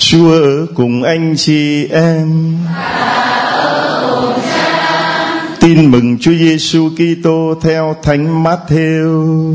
Chúa ở cùng anh chị em. Tin mừng Chúa Giêsu Kitô theo Thánh Mát-thêu.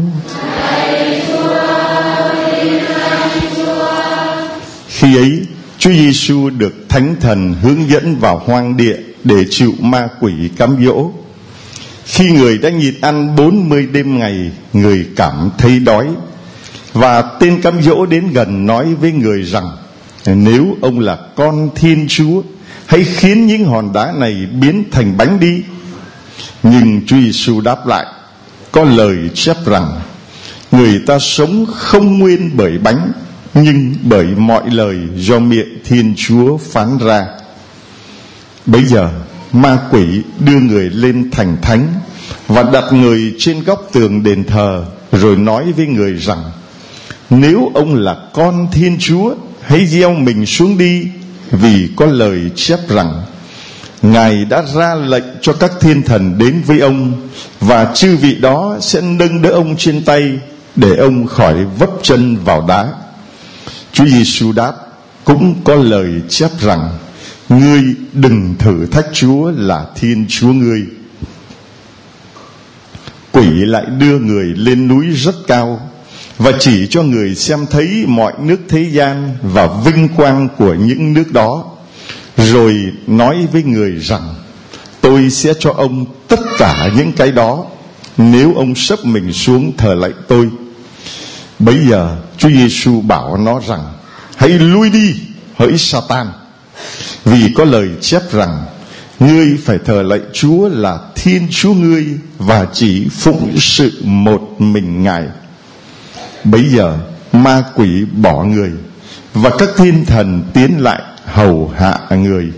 Khi ấy, Chúa Giêsu được Thánh Thần hướng dẫn vào hoang địa để chịu ma quỷ cám dỗ. Khi người đã nhịn ăn 40 đêm ngày, người cảm thấy đói. Và tên cám dỗ đến gần nói với người rằng: nếu ông là con Thiên Chúa, hãy khiến những hòn đá này biến thành bánh đi. Nhưng Chúa Giêsu đáp lại: có lời chép rằng, người ta sống không nguyên bởi bánh, nhưng bởi mọi lời do miệng Thiên Chúa phán ra. Bấy giờ ma quỷ đưa người lên thành thánh và đặt người trên góc tường đền thờ, rồi nói với người rằng: nếu ông là con Thiên Chúa, hãy gieo mình xuống đi, vì có lời chép rằng, Ngài đã ra lệnh cho các thiên thần đến với ông, và chư vị đó sẽ nâng đỡ ông trên tay, để ông khỏi vấp chân vào đá. Chúa Giêsu đáp: cũng có lời chép rằng, ngươi đừng thử thách Chúa là Thiên Chúa ngươi. Quỷ lại đưa người lên núi rất cao, và chỉ cho người xem thấy mọi nước thế gian và vinh quang của những nước đó, rồi nói với người rằng: tôi sẽ cho ông tất cả những cái đó, nếu ông xấp mình xuống thờ lạy tôi. Bấy giờ Chúa Giêsu bảo nó rằng: hãy lui đi, hỡi Sa-tan, vì có lời chép rằng, ngươi phải thờ lạy Chúa là Thiên Chúa ngươi, và chỉ phụng sự một mình Ngài. Bấy giờ ma quỷ bỏ người, và các thiên thần tiến lại hầu hạ người.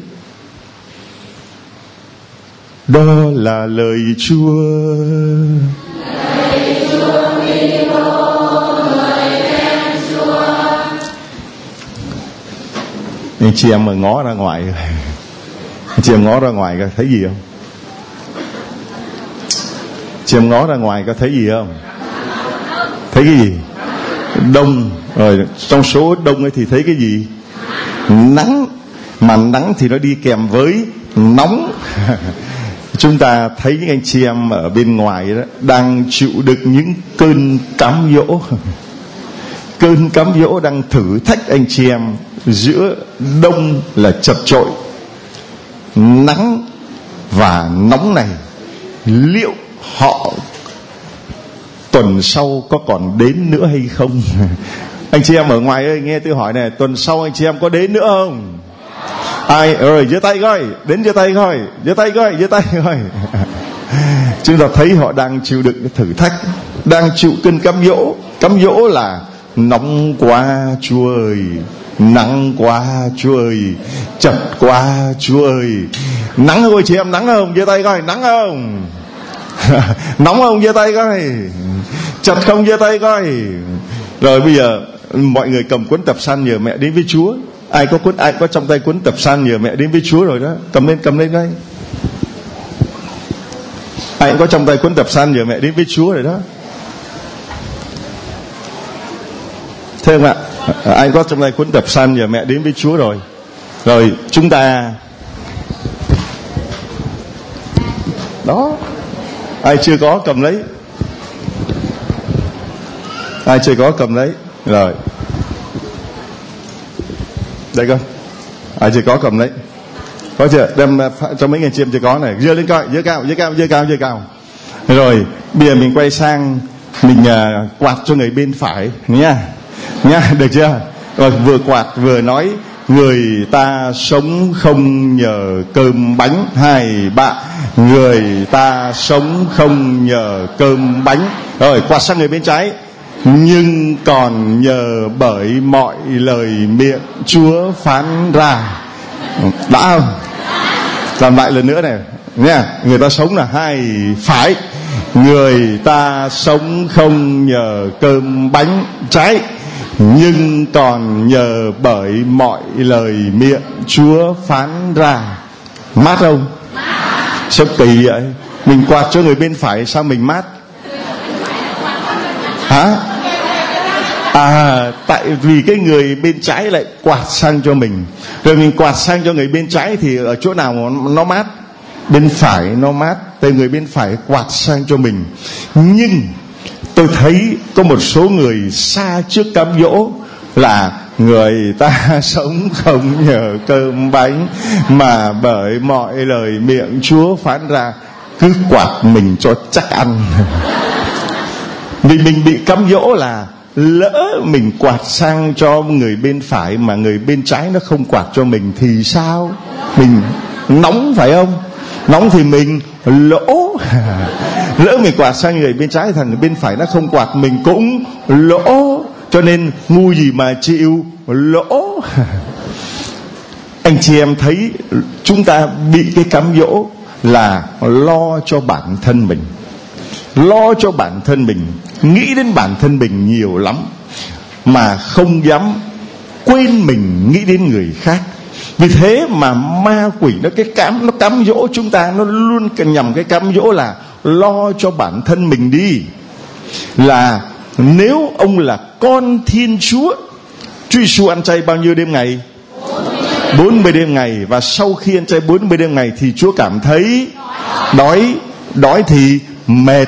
Đó là lời Chúa. Anh chị em mà ngó ra ngoài, anh chị em ngó ra ngoài có thấy gì không? Chị em ngó ra ngoài có thấy gì không? Thấy cái gì? Đông. Rồi trong số đông ấy thì thấy cái gì? Nắng. Mà nắng thì nó đi kèm với nóng. Chúng ta thấy những anh chị em ở bên ngoài đó đang chịu đựng những cơn cám dỗ. Cơn cám dỗ đang thử thách anh chị em. Giữa đông là chật chội, nắng và nóng này, liệu họ tuần sau có còn đến nữa hay không? Anh chị em ở ngoài ơi, nghe tôi hỏi này, tuần sau anh chị em có đến nữa không? Ai rồi giơ tay coi, đến giơ tay coi, giơ tay coi, giơ tay coi. Chúng ta thấy họ đang chịu đựng cái thử thách, đang chịu cơn cám dỗ. Cám dỗ là nóng quá Chúa ơi, nắng quá Chúa ơi, chật quá Chúa ơi. Nắng không chị em? Nắng không? Giơ tay coi, nắng không? Nóng không? Giơ tay coi. Chật không? Giơ tay coi. Rồi bây giờ mọi người cầm cuốn tập san nhờ mẹ đến với Chúa. Ai có trong tay cuốn tập san nhờ mẹ đến với Chúa rồi đó, cầm lên đây. Ai có trong tay cuốn tập san nhờ mẹ đến với Chúa rồi đó. Thế không ạ? Ai có trong tay cuốn tập san nhờ mẹ đến với Chúa rồi. Rồi chúng ta đó. Ai chưa có cầm lấy. Ai chưa có cầm lấy. Rồi đây coi. Ai chưa có cầm lấy. Có chưa? Đem cho mấy người chị em chưa có này. Giơ lên coi. Giơ cao. Rồi bây giờ mình quay sang, mình quạt cho người bên phải nha. Được chưa? Rồi vừa quạt vừa nói: người ta sống không nhờ cơm bánh. 2, 3. Người ta sống không nhờ cơm bánh. Rồi quạt sang người bên trái: nhưng còn nhờ bởi mọi lời miệng Chúa phán ra. Đã không? Làm lại lần nữa này nha. Người ta sống là 2 phải. Người ta sống không nhờ cơm bánh trái, nhưng còn nhờ bởi mọi lời miệng Chúa phán ra. Mát không? Sao kỳ vậy? Mình quạt cho người bên phải sao mình mát? Hả? Tại vì cái người bên trái lại quạt sang cho mình, rồi mình quạt sang cho người bên trái thì ở chỗ nào nó mát? Bên phải nó mát, từ người bên phải quạt sang cho mình. Nhưng tôi thấy có một số người xa trước cám dỗ là người ta sống không nhờ cơm bánh, mà bởi mọi lời miệng Chúa phán ra, cứ quạt mình cho chắc ăn. Vì mình bị cám dỗ là lỡ mình quạt sang cho người bên phải mà người bên trái nó không quạt cho mình thì sao? Mình nóng phải không? Nóng thì mình lỗ. Lỡ mình quạt sang người bên trái, thằng người bên phải nó không quạt, mình cũng lỗ. Cho nên ngu gì mà chịu lỗ. Anh chị em thấy chúng ta bị cái cám dỗ là lo cho bản thân mình, lo cho bản thân mình, nghĩ đến bản thân mình nhiều lắm, mà không dám quên mình nghĩ đến người khác. Vì thế mà ma quỷ nó cám dỗ chúng ta, nó luôn nhằm cái cám dỗ là lo cho bản thân mình đi. Là nếu ông là con Thiên Chúa, Chúa Giêsu ăn chay bao nhiêu đêm ngày? 40 đêm ngày. Và sau khi ăn chay 40 đêm ngày thì Chúa cảm thấy đói thì mệt.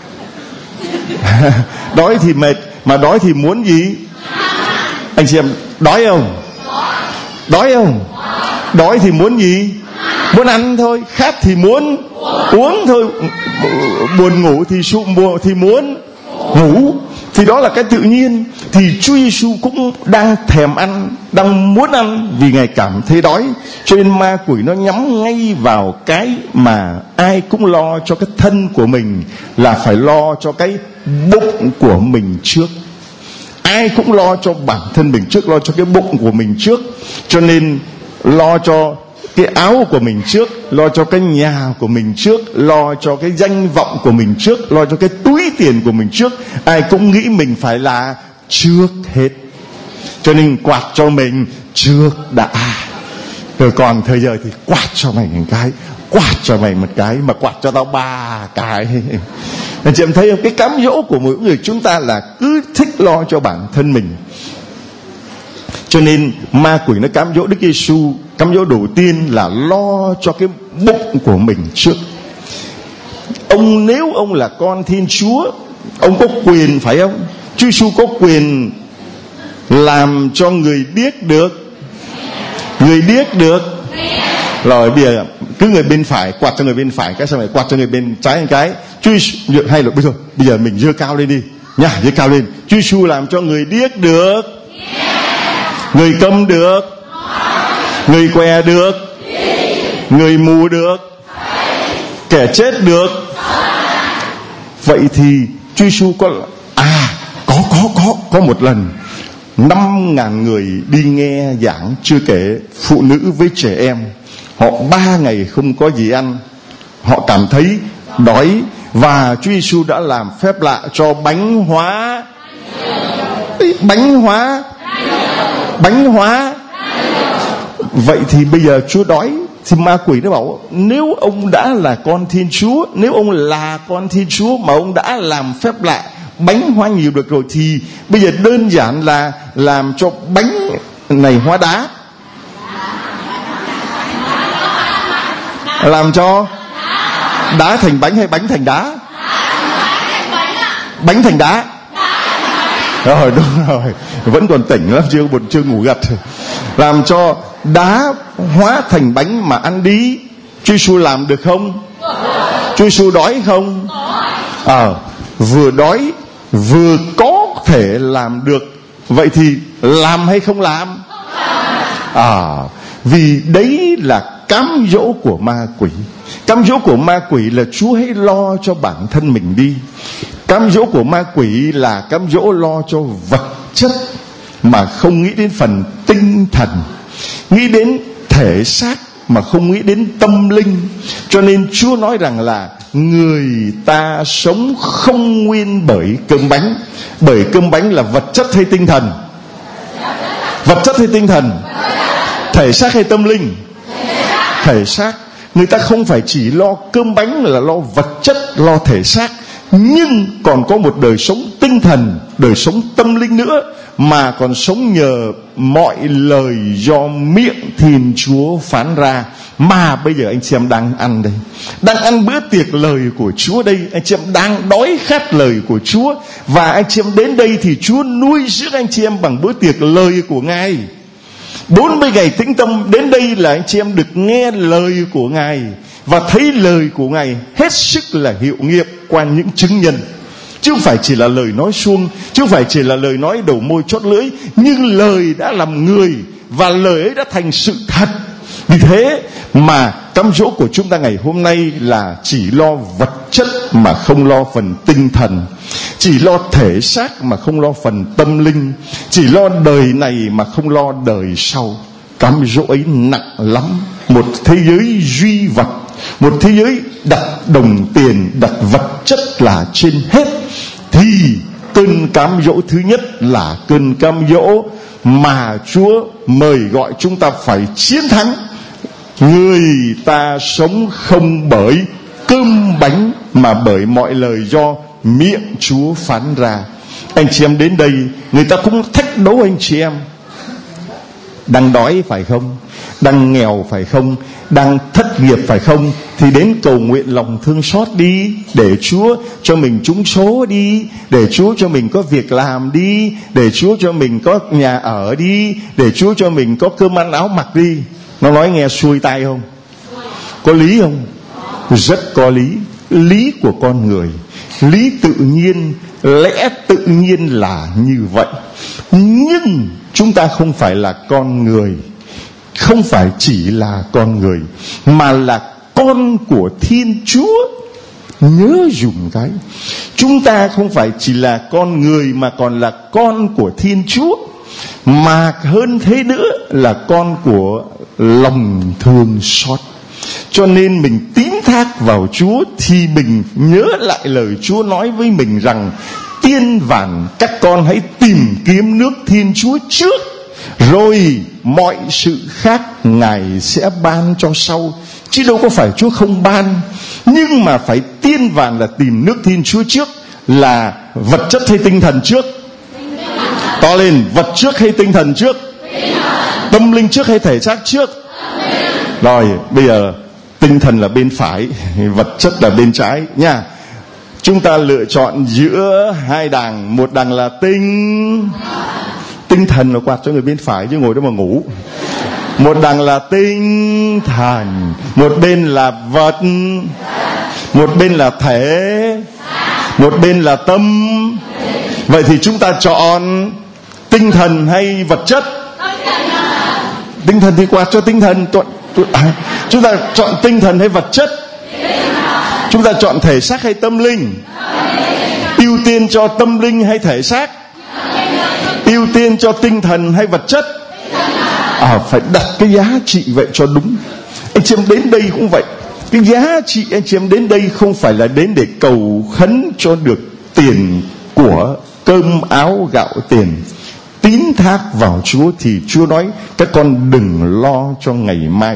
Đói thì mệt, mà đói thì muốn gì? Anh chị em đói không? Đói không? Đói thì muốn gì? Muốn ăn thôi. Khát thì muốn uống thôi. Buồn ngủ thì muốn ngủ. Thì đó là cái tự nhiên. Thì Chúa Giêsu cũng đang thèm ăn, đang muốn ăn, vì Ngài cảm thấy đói. Cho nên ma quỷ nó nhắm ngay vào cái mà ai cũng lo cho cái thân của mình, là phải lo cho cái bụng của mình trước. Ai cũng lo cho bản thân mình trước, lo cho cái bụng của mình trước. Cho nên lo cho cái áo của mình trước, lo cho cái nhà của mình trước, lo cho cái danh vọng của mình trước, lo cho cái túi tiền của mình trước. Ai cũng nghĩ mình phải là trước hết. Cho nên quạt cho mình trước đã. Rồi còn thời giờ thì quạt cho mày một cái, quạt cho mày một cái, mà quạt cho tao 3 cái. Anh chị em thấy không? Cái cám dỗ của mỗi người chúng ta là cứ thích lo cho bản thân mình. Cho nên ma quỷ nó cám dỗ Đức Giêsu. Cám dỗ đầu tiên là lo cho cái bụng của mình trước. Nếu ông là con Thiên Chúa, ông có quyền, phải không? Chúa Giêsu có quyền làm cho người điếc được. Người điếc được. Rồi bây giờ cứ người bên phải quạt cho người bên phải cái, xong rồi quạt cho người bên trái một cái. Chúa Giêsu hay là bây giờ mình giơ cao lên đi nha, giơ cao lên. Chúa Giêsu làm cho người điếc được, người câm được, người què được, người mù được, kẻ chết được. Vậy thì Chúa Giêsu có một lần 5.000 người đi nghe giảng, chưa kể phụ nữ với trẻ em. Họ 3 ngày không có gì ăn, họ cảm thấy đói, và Chúa Giêsu đã làm phép lạ cho bánh hóa. Vậy thì bây giờ Chúa đói, thì ma quỷ nó bảo nếu ông đã là con Thiên Chúa, nếu ông là con Thiên Chúa mà ông đã làm phép lạ bánh hóa nhiều được rồi, thì bây giờ đơn giản là làm cho bánh này hóa đá. Làm cho đá thành bánh hay bánh thành đá? Bánh thành đá. Rồi đúng rồi, vẫn còn tỉnh lắm, chưa ngủ gật. Làm cho đá hóa thành bánh mà ăn đi. Chúa Giêsu làm được không? Chúa Giêsu đói không? Vừa đói vừa có thể làm được. Vậy thì làm hay không làm? Vì đấy là cám dỗ của ma quỷ. Cám dỗ của ma quỷ là Chúa hãy lo cho bản thân mình đi. Cám dỗ của ma quỷ là cám dỗ lo cho vật chất, mà không nghĩ đến phần tinh thần, nghĩ đến thể xác mà không nghĩ đến tâm linh. Cho nên Chúa nói rằng là người ta sống không nguyên bởi cơm bánh. Bởi cơm bánh là vật chất hay tinh thần? Vật chất hay tinh thần? Thể xác hay tâm linh? Thể xác. Người ta không phải chỉ lo cơm bánh là lo vật chất, lo thể xác, nhưng còn có một đời sống tinh thần, đời sống tâm linh nữa, mà còn sống nhờ mọi lời do miệng Thiên Chúa phán ra. Mà bây giờ anh chị em đang ăn đây, đang ăn bữa tiệc lời của Chúa đây, anh chị em đang đói khát lời của Chúa, và anh chị em đến đây thì Chúa nuôi dưỡng anh chị em bằng bữa tiệc lời của Ngài. 40 ngày tĩnh tâm đến đây là anh chị em được nghe lời của Ngài và thấy lời của Ngài hết sức là hiệu nghiệm qua những chứng nhân, chứ không phải chỉ là lời nói suông, chứ không phải chỉ là lời nói đầu môi chót lưỡi, nhưng lời đã làm người và lời ấy đã thành sự thật. Vì thế mà cám dỗ của chúng ta ngày hôm nay là chỉ lo vật chất mà không lo phần tinh thần, chỉ lo thể xác mà không lo phần tâm linh, chỉ lo đời này mà không lo đời sau. Cám dỗ ấy nặng lắm. Một thế giới duy vật, một thế giới đặt đồng tiền, đặt vật chất là trên hết, thì cơn cám dỗ thứ nhất là cơn cám dỗ mà Chúa mời gọi chúng ta phải chiến thắng. Người ta sống không bởi cơm bánh mà bởi mọi lời do miệng Chúa phán ra. Anh chị em đến đây, người ta cũng thách đố anh chị em. Đang đói phải không? Đang nghèo phải không? Đang thất nghiệp phải không? Thì đến cầu nguyện lòng thương xót đi, để Chúa cho mình trúng số đi, để Chúa cho mình có việc làm đi, để Chúa cho mình có nhà ở đi, để Chúa cho mình có cơm ăn áo mặc đi. Nó nói nghe xuôi tai không? Có lý không? Rất có lý. Lý của con người, lý tự nhiên, lẽ tự nhiên là như vậy. Nhưng chúng ta không phải là con người, không phải chỉ là con người, mà là con của Thiên Chúa. Nhớ dùng cái, chúng ta không phải chỉ là con người mà còn là con của Thiên Chúa, mà hơn thế nữa là con của lòng thương xót. Cho nên mình tín thác vào Chúa thì mình nhớ lại lời Chúa nói với mình rằng: tiên vàn các con hãy tìm kiếm nước Thiên Chúa trước, rồi mọi sự khác Ngài sẽ ban cho sau. Chứ đâu có phải Chúa không ban, nhưng mà phải tiên vàn là tìm nước Thiên Chúa trước. Là vật chất hay tinh thần trước? To lên, vật trước hay tinh thần trước? Tâm linh trước hay thể xác trước? Rồi bây giờ tinh thần là bên phải, vật chất là bên trái nha. Chúng ta lựa chọn giữa hai đàng. Một đàng là tinh thần là quạt cho người bên phải, chứ ngồi đó mà ngủ. Một đàng là tinh thần, một bên là vật, một bên là thể, một bên là tâm. Vậy thì chúng ta chọn tinh thần hay vật chất? Tinh thần thì quạt cho tinh thần. Chúng ta chọn tinh thần hay vật chất? Chúng ta chọn thể xác hay tâm linh? Ưu tiên cho tâm linh hay thể xác? Ưu tiên cho tinh thần hay vật chất? Phải đặt cái giá trị vậy cho đúng. Anh chị em đến đây cũng vậy. Cái giá trị anh chị em đến đây không phải là đến để cầu khấn cho được tiền của, cơm áo gạo tiền. Tín thác vào Chúa thì Chúa nói: các con đừng lo cho ngày mai,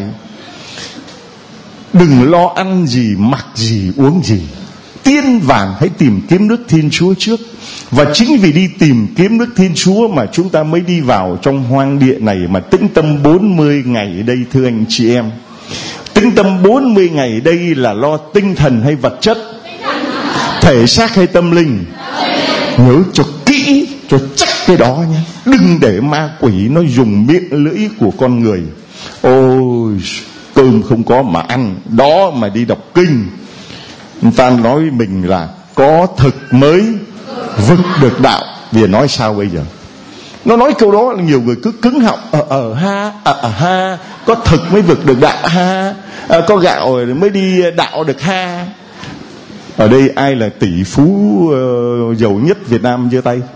đừng lo ăn gì, mặc gì, uống gì. Tiên vàng hãy tìm kiếm nước Thiên Chúa trước. Và chính vì đi tìm kiếm nước Thiên Chúa mà chúng ta mới đi vào trong hoang địa này mà tĩnh tâm 40 ngày ở đây, thưa anh chị em. Tĩnh tâm 40 ngày ở đây là lo tinh thần hay vật chất? Thể xác hay tâm linh? Nhớ cho kỹ, cho chắc cái đó nhé. Đừng để ma quỷ nó dùng miệng lưỡi của con người. Ôi, cơm không có mà ăn, đó mà đi đọc kinh. Người ta nói mình là có thực mới vực được đạo. Bây giờ nói sao bây giờ? Nó nói câu đó là nhiều người cứ cứng họng. Ha, có thực mới vực được đạo ha, có gạo rồi mới đi đạo được ha. Ở đây ai là tỷ phú giàu nhất Việt Nam giơ tay?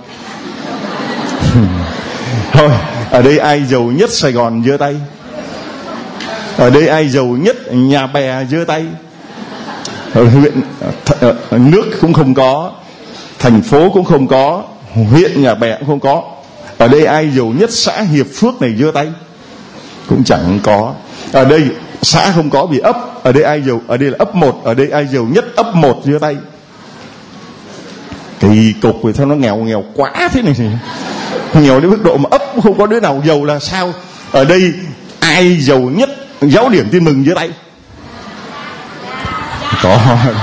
Thôi, ở đây ai giàu nhất Sài Gòn giơ tay? Ở đây ai giàu nhất Nhà Bè giơ tay? Huyện nước cũng không có, thành phố cũng không có, huyện Nhà Bè cũng không có. Ở đây ai giàu nhất xã Hiệp Phước này giơ tay? Cũng chẳng có. Ở đây xã không có vì ấp. Ở đây ai giàu? Ở đây là ấp 1. Ở đây ai giàu nhất ấp 1 giơ tay? Kỳ cục rồi, sao nó nghèo quá thế này, nghèo đến mức độ mà ấp không có đứa nào giàu là sao? Ở đây ai giàu nhất giáo điểm tin mừng dưới tay? Có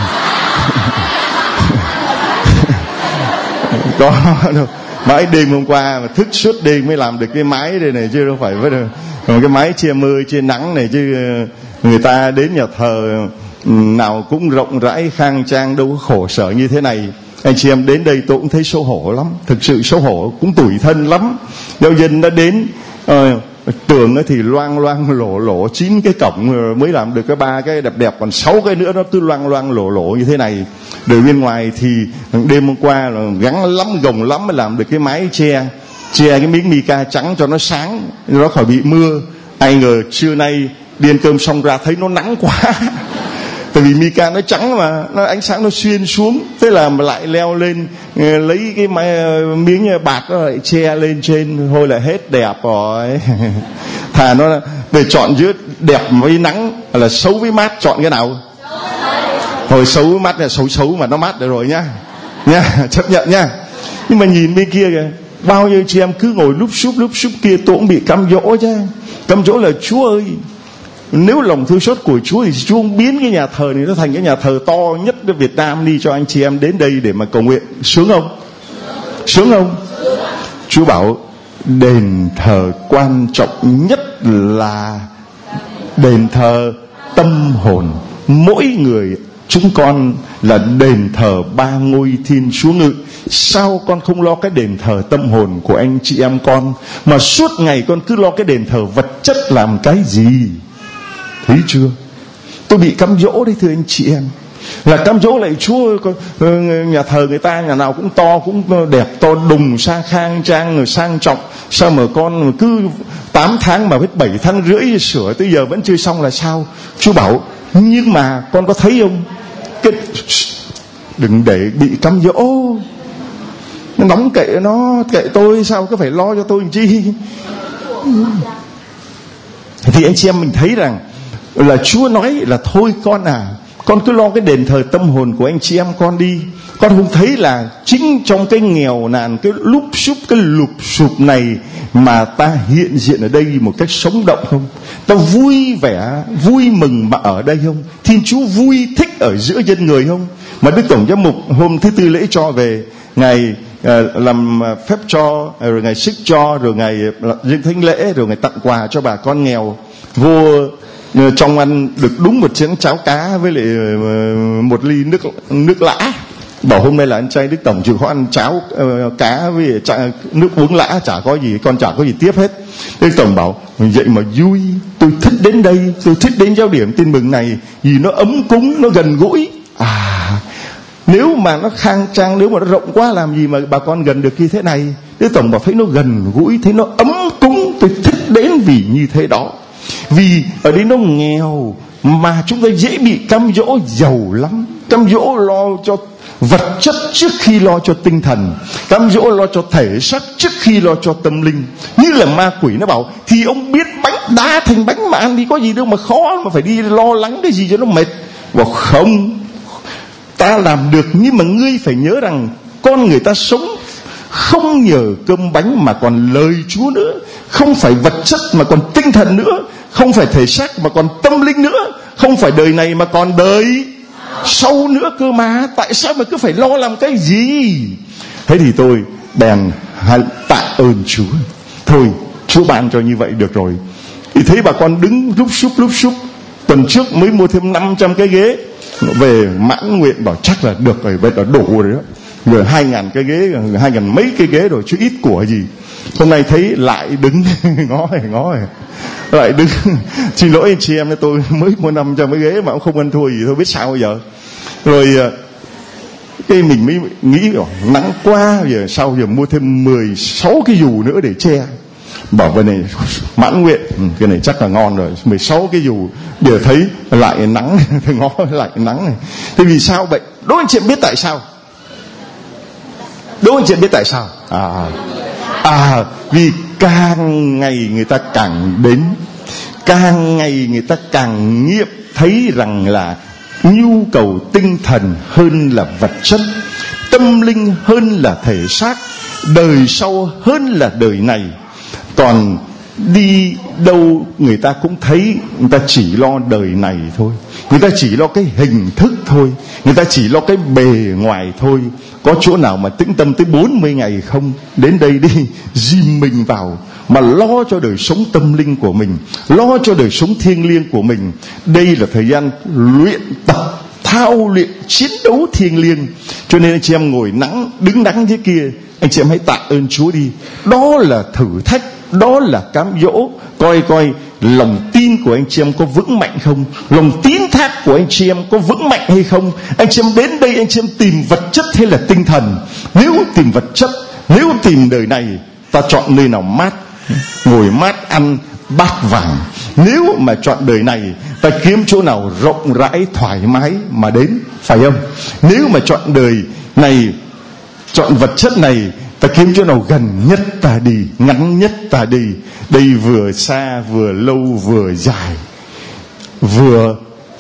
có đâu. Mãi đêm hôm qua mà thức suốt đêm mới làm được cái máy đây này, chứ đâu phải với cái máy che mưa che nắng này, chứ người ta đến nhà thờ nào cũng rộng rãi khang trang, đâu có khổ sở như thế này. Anh chị em đến đây tôi cũng thấy xấu hổ lắm, thực sự xấu hổ, cũng tủi thân lắm. Giáo dân đã đến tường thì loang lổ 9 cái cổng mới làm được cái 3 cái đẹp, còn 6 cái nữa nó cứ loang lổ như thế này. Rồi bên ngoài thì đêm hôm qua là gắng lắm, gồng lắm mới làm được cái mái che cái miếng mica trắng cho nó sáng, nó khỏi bị mưa. Ai ngờ trưa nay đi ăn cơm xong ra thấy nó nắng quá. Tại vì mica nó trắng mà, nó ánh sáng nó xuyên xuống, thế là lại leo lên lấy cái miếng bạt nó lại che lên trên, thôi là hết đẹp rồi. Thà nó về chọn giữa đẹp với nắng là xấu với mát, chọn cái nào? Hồi xấu với mát là xấu mà nó mát được rồi nhá, chấp nhận nhá. Nhưng mà nhìn bên kia kìa, bao nhiêu chị em cứ ngồi lúp xúp kia, tôi cũng bị cám dỗ chứ. Cám dỗ là Chúa ơi, nếu lòng thương xót của Chúa thì Chúa không biến cái nhà thờ này nó thành cái nhà thờ to nhất ở Việt Nam đi cho anh chị em đến đây để mà cầu nguyện. Sướng không? Sướng không? Chúa bảo đền thờ quan trọng nhất là đền thờ tâm hồn. Mỗi người chúng con là đền thờ 3 ngôi thiên Chúa ngự. Sao con không lo cái đền thờ tâm hồn của anh chị em con, mà suốt ngày con cứ lo cái đền thờ vật chất làm cái gì? Thấy chưa? Tôi bị cám dỗ đấy thưa anh chị em. Là cám dỗ lại Chúa, nhà thờ người ta nhà nào cũng to, cũng đẹp, to đùng, khang trang rồi sang trọng. Sao mà con cứ 8 tháng mà hết 7 tháng rưỡi sửa tới giờ vẫn chưa xong là sao? Chúa bảo nhưng mà con có thấy không? Đừng để bị cám dỗ. Nó nóng kệ nó, kệ tôi, sao cứ phải lo cho tôi làm chi? Thì anh chị em mình thấy rằng là Chúa nói là thôi con à, con cứ lo cái đền thờ tâm hồn của anh chị em con đi. Con không thấy là chính trong cái nghèo nàn, cái lúp xúp, cái lụp sụp này mà ta hiện diện ở đây một cách sống động không? Ta vui vẻ, vui mừng mà ở đây không? Thiên Chúa vui thích ở giữa dân người không? Mà Đức Tổng Giám mục hôm thứ Tư lễ cho về, ngày làm phép cho, rồi ngày sức cho, rồi ngày dâng thánh lễ, rồi ngày tặng quà cho bà con nghèo. Vô trong ăn được đúng một chén cháo cá với lại một ly nước lã. Bảo hôm nay là anh trai Đức Tổng chịu khó ăn cháo cá với nước uống lã, chả có gì, con chả có gì tiếp hết. Đức Tổng bảo vậy mà vui, tôi thích đến đây, tôi thích đến giáo điểm tin mừng này vì nó ấm cúng, nó gần gũi. Nếu mà nó khang trang, nếu mà nó rộng quá làm gì mà bà con gần được như thế này. Đức Tổng bảo thấy nó gần gũi, thấy nó ấm cúng, tôi thích đến vì như thế đó. Vì ở đây nó nghèo mà chúng ta dễ bị cám dỗ giàu lắm. Cám dỗ lo cho vật chất trước khi lo cho tinh thần, cám dỗ lo cho thể xác trước khi lo cho tâm linh. Như là ma quỷ nó bảo thì ông biết bánh đá thành bánh mà ăn đi, có gì đâu mà khó mà phải đi lo lắng cái gì cho nó mệt. Bảo không, ta làm được, nhưng mà ngươi phải nhớ rằng con người ta sống không nhờ cơm bánh mà còn lời Chúa nữa, không phải vật chất mà còn tinh thần nữa, không phải thể xác mà còn tâm linh nữa, không phải đời này mà còn đời sau nữa cơ mà. Tại sao mà cứ phải lo làm cái gì? Thế thì tôi bèn tạ ơn Chúa. Thôi Chúa ban cho như vậy được rồi. Thì thấy bà con đứng lúc xúc. Tuần trước mới mua thêm 500 cái ghế về mãn nguyện, bảo chắc là được rồi, bây giờ đủ rồi đó. Rồi 2.000 cái ghế, 2.000 mấy cái ghế rồi chứ ít của gì. Hôm nay thấy lại đứng ngó lại đứng. Xin lỗi anh chị em, tôi mới mua 500 cái ghế mà cũng không ăn thua gì, thôi biết sao bây giờ. Rồi cái mình mới nghĩ nắng quá, giờ sao giờ mua thêm 16 cái dù nữa để che. Bảo bên này mãn nguyện, cái này chắc là ngon rồi, 16 cái dù. Giờ thấy lại nắng, ngó lại nắng này. Thế vì sao vậy? Đố anh chị biết tại sao? Đố anh chị biết tại sao? Vì càng ngày người ta càng đến, càng ngày người ta càng nghiệm thấy rằng là nhu cầu tinh thần hơn là vật chất. tâm linh hơn là thể xác, đời sau hơn là đời này. Còn đi đâu người ta cũng thấy người ta chỉ lo đời này thôi, người ta chỉ lo cái hình thức thôi, người ta chỉ lo cái bề ngoài thôi. Có chỗ nào mà tĩnh tâm tới 40 ngày không? Đến đây đi, dìm mình vào mà lo cho đời sống tâm linh của mình, lo cho đời sống thiêng liêng của mình. Đây là thời gian luyện tập, thao luyện, chiến đấu thiêng liêng. Cho nên anh chị em ngồi nắng, đứng nắng thế kia, anh chị em hãy tạ ơn Chúa đi. Đó là thử thách, đó là cám dỗ. Coi lòng tin của anh chị em có vững mạnh không, lòng tín thác của anh chị em có vững mạnh hay không. Anh chị em đến đây anh chị em tìm vật chất hay là tinh thần? Nếu tìm vật chất, nếu tìm đời này, ta chọn nơi nào mát, ngồi mát ăn bát vàng. Nếu mà chọn đời này, ta kiếm chỗ nào rộng rãi thoải mái mà đến, phải không? Nếu mà chọn đời này, chọn vật chất này, ta kiếm chỗ nào gần nhất ta đi, ngắn nhất ta đi. Đây vừa xa vừa lâu vừa dài, vừa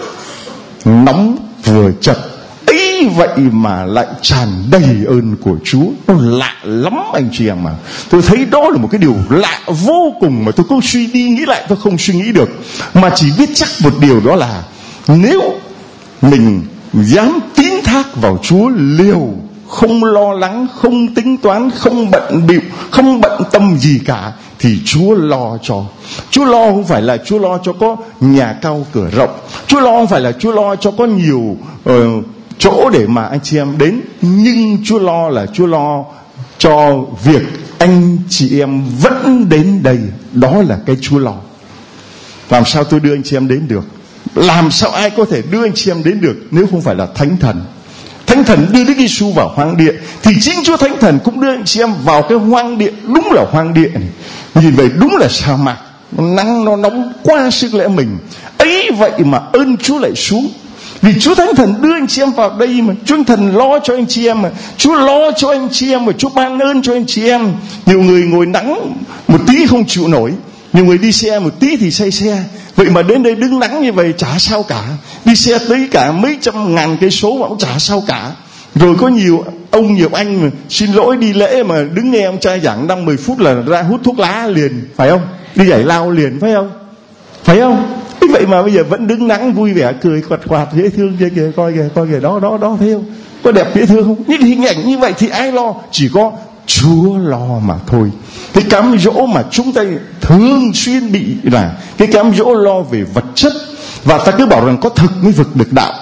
nóng vừa chật, ấy vậy mà lại tràn đầy ơn của Chúa. Nó lạ lắm anh chị em mà. Tôi thấy đó là một cái điều lạ vô cùng mà tôi không suy đi nghĩ lại, tôi không suy nghĩ được. Mà chỉ biết chắc một điều, đó là nếu mình dám tín thác vào Chúa liều, không lo lắng, không tính toán, không bận bịu, không bận tâm gì cả, thì Chúa lo cho. Chúa lo không phải là Chúa lo cho có nhà cao cửa rộng, Chúa lo không phải là Chúa lo cho có nhiều chỗ để mà anh chị em đến, nhưng Chúa lo là Chúa lo cho việc anh chị em vẫn đến đây. Đó là cái Chúa lo. Làm sao tôi đưa anh chị em đến được? Làm sao ai có thể đưa anh chị em đến được nếu không phải là Thánh Thần? Thánh Thần đưa Đức Giêsu vào hoang địa, thì chính Chúa Thánh Thần cũng đưa anh chị em vào cái hoang địa. Đúng là hoang địa này, nhìn về đúng là sa mạc, nắng nó nóng qua sức lẽ mình. Ấy vậy mà ơn Chúa lại xuống, vì Chúa Thánh Thần đưa anh chị em vào đây mà. Chúa Thánh Thần lo cho anh chị em mà. Chúa lo cho anh chị em mà. Chúa ban ơn cho anh chị em. Nhiều người ngồi nắng một tí không chịu nổi, nhiều người đi xe một tí thì say xe. Vậy mà đến đây đứng nắng như vậy chả sao cả. Đi xe tới cả mấy trăm ngàn cây số mà cũng chả sao cả. Rồi có nhiều ông nhiều anh mà xin lỗi đi lễ mà đứng nghe ông cha giảng 5-10 phút là ra hút thuốc lá liền, phải không? Đi giải lao liền, phải không? Phải không? Vậy mà bây giờ vẫn đứng nắng vui vẻ cười quạt dễ thương kia kìa, coi kìa đó thấy không? Có đẹp dễ thương không? Những hình ảnh như vậy thì ai lo? Chỉ có Chúa lo mà thôi. Cái cám dỗ mà chúng ta thường xuyên bị là cái cám dỗ lo về vật chất, và ta cứ bảo rằng có thực mới vực được đạo.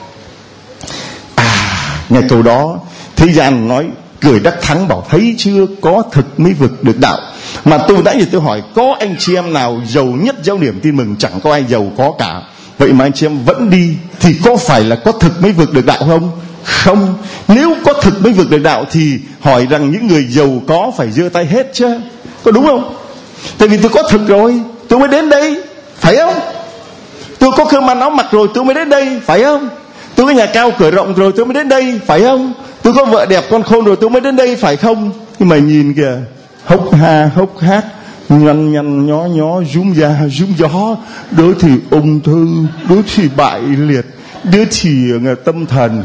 Ngày câu đó thế gian nói cười đắc thắng, bảo thấy chưa, có thực mới vực được đạo. Mà tôi nãy giờ tôi hỏi, có anh chị em nào giàu nhất giáo điểm tin mừng? Chẳng có ai giàu có cả. Vậy mà anh chị em vẫn đi, thì có phải là có thực mới vực được đạo không? Không. Nếu có thực mới vực được đạo thì hỏi rằng những người giàu có phải giơ tay hết chứ, có đúng không? Tại vì tôi có thực rồi tôi mới đến đây, phải không? Tôi có cơm ăn áo mặc rồi tôi mới đến đây, phải không? Tôi có nhà cao cửa rộng rồi tôi mới đến đây, phải không? Tôi có vợ đẹp con khôn rồi tôi mới đến đây, phải không? Nhưng mà nhìn kìa, hốc ha hốc hác, nhăn nhó rúm da rúm gió, đứa thì ung thư, đứa thì bại liệt, đứa thì tâm thần.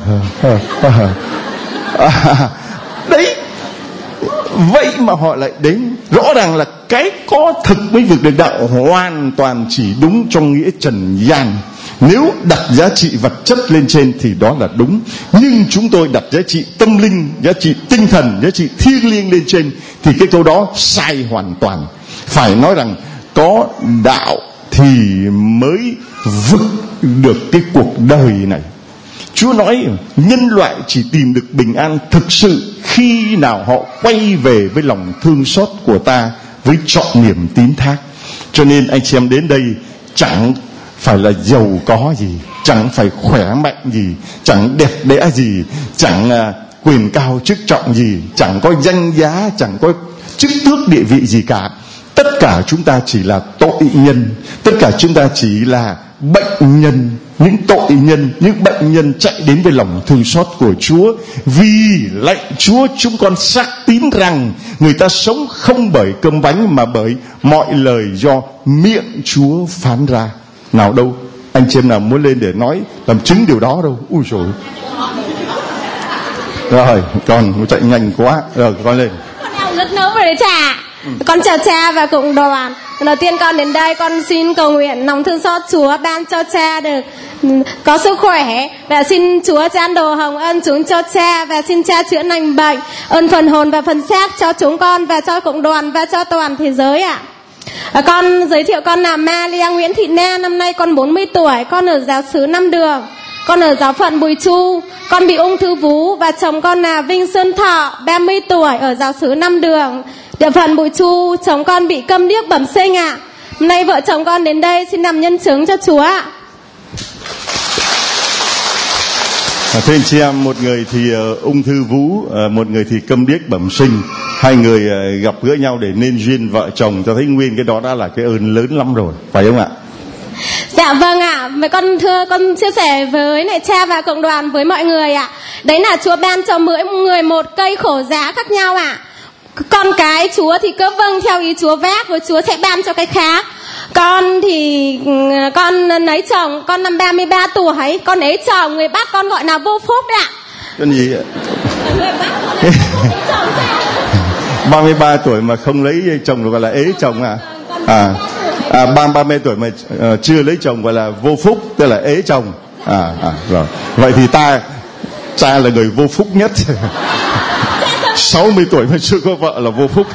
Đấy, vậy mà họ lại đến. Rõ ràng là cái có thực mới vực được đạo hoàn toàn chỉ đúng trong nghĩa trần gian. Nếu đặt giá trị vật chất lên trên thì đó là đúng, nhưng chúng tôi đặt giá trị tâm linh, giá trị tinh thần, giá trị thiêng liêng lên trên thì cái câu đó sai hoàn toàn. Phải nói rằng có đạo thì mới vực được cái cuộc đời này. Chúa nói nhân loại chỉ tìm được bình an thực sự khi nào họ quay về với lòng thương xót của ta, với trọn niềm tín thác. Cho nên anh chị em đến đây chẳng phải là giàu có gì, chẳng phải khỏe mạnh gì, chẳng đẹp đẽ gì, chẳng quyền cao chức trọng gì, chẳng có danh giá, chẳng có chức tước địa vị gì cả. Tất cả chúng ta chỉ là tội nhân, tất cả chúng ta chỉ là bệnh nhân, những tội nhân, những bệnh nhân chạy đến với lòng thương xót của Chúa. Vì lạy Chúa chúng con xác tín rằng người ta sống không bởi cơm bánh mà bởi mọi lời do miệng Chúa phán ra. Nào đâu, anh chị em nào muốn lên để nói làm chứng điều đó đâu? Ui dồi, Rồi, con chạy nhanh quá. Rồi, con lên. Con eo rất nấu về cha. Con chào cha và cộng đoàn. Đầu tiên con đến đây con xin cầu nguyện lòng thương xót Chúa ban cho cha được có sức khỏe, và xin Chúa chan đồ hồng ân chúng cho cha, và xin cha chữa lành bệnh, ơn phần hồn và phần xác cho chúng con và cho cộng đoàn và cho toàn thế giới ạ. Con giới thiệu con là Maria Nguyễn Thị Na, năm nay con 40 tuổi, con ở giáo xứ Nam Đường, con ở giáo phận Bùi Chu, con bị ung thư vú, và chồng con là Vinh Xuân Thọ, 30 tuổi, ở giáo xứ Nam Đường, địa phận Bùi Chu, chồng con bị câm điếc bẩm sinh ạ. Hôm nay vợ chồng con đến đây xin làm nhân chứng cho Chúa ạ. Thưa anh chị em, một người thì ung thư vú, một người thì câm điếc bẩm sinh, hai người gặp gỡ nhau để nên duyên vợ chồng, cho thấy nguyên cái đó đã là cái ơn lớn lắm rồi, phải không ạ? Dạ vâng ạ. Với con thưa con chia sẻ với lại cha và cộng đoàn với mọi người ạ. Đấy là Chúa ban cho mỗi người một cây khổ giá khác nhau ạ. Con cái Chúa thì cứ vâng theo ý Chúa vác, rồi Chúa sẽ ban cho cái khác. Con thì con lấy chồng, con năm 33 tuổi, con lấy chồng, người Bắc con gọi là vô phúc đấy ạ. Cái gì ạ? Người Bắc con lấy chồng 33 tuổi mà không lấy chồng rồi gọi là ế chồng à? 30 tuổi mà chưa lấy chồng gọi là vô phúc, tức là ế chồng. Rồi. Vậy thì cha là người vô phúc nhất. 60 tuổi mà chưa có vợ là vô phúc.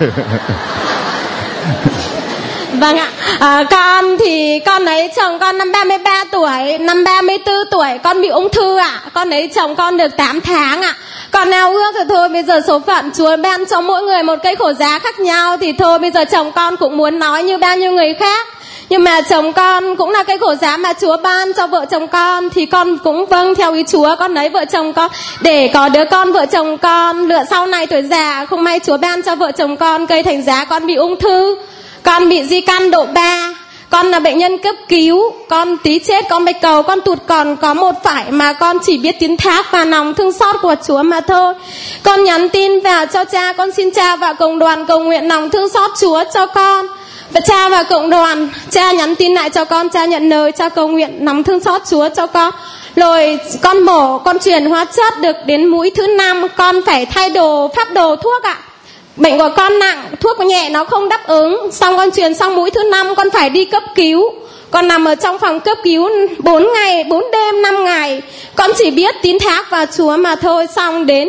Vâng ạ. Con thì con lấy chồng con năm 33 tuổi, năm 34 tuổi con bị ung thư ạ. Con lấy chồng con được 8 tháng ạ. Còn nào ước thì thôi, bây giờ số phận Chúa ban cho mỗi người một cây khổ giá khác nhau, thì thôi bây giờ chồng con cũng muốn nói như bao nhiêu người khác, nhưng mà chồng con cũng là cây khổ giá mà Chúa ban cho vợ chồng con, thì con cũng vâng theo ý Chúa, con lấy vợ chồng con để có đứa con vợ chồng con lựa sau này tuổi già. Không may Chúa ban cho vợ chồng con cây thành giá, con bị ung thư, con bị di căn độ 3, con là bệnh nhân cấp cứu, con tí chết, con bạch cầu, con tụt còn có một phải, mà con chỉ biết tín thác và lòng thương xót của Chúa mà thôi. Con nhắn tin vào cho cha, con xin cha và cộng đoàn cầu nguyện lòng thương xót Chúa cho con. Và cha và cộng đoàn, cha nhắn tin lại cho con, cha nhận lời, cha cầu nguyện lòng thương xót Chúa cho con. Rồi con mổ, con truyền hóa chất được đến mũi thứ 5, con phải thay phác đồ thuốc ạ. Bệnh của con nặng, thuốc nhẹ nó không đáp ứng. Xong con truyền xong mũi thứ 5, con phải đi cấp cứu. Con nằm ở trong phòng cấp cứu 4 ngày, 4 đêm, 5 ngày. Con chỉ biết tín thác vào Chúa mà thôi. Xong đến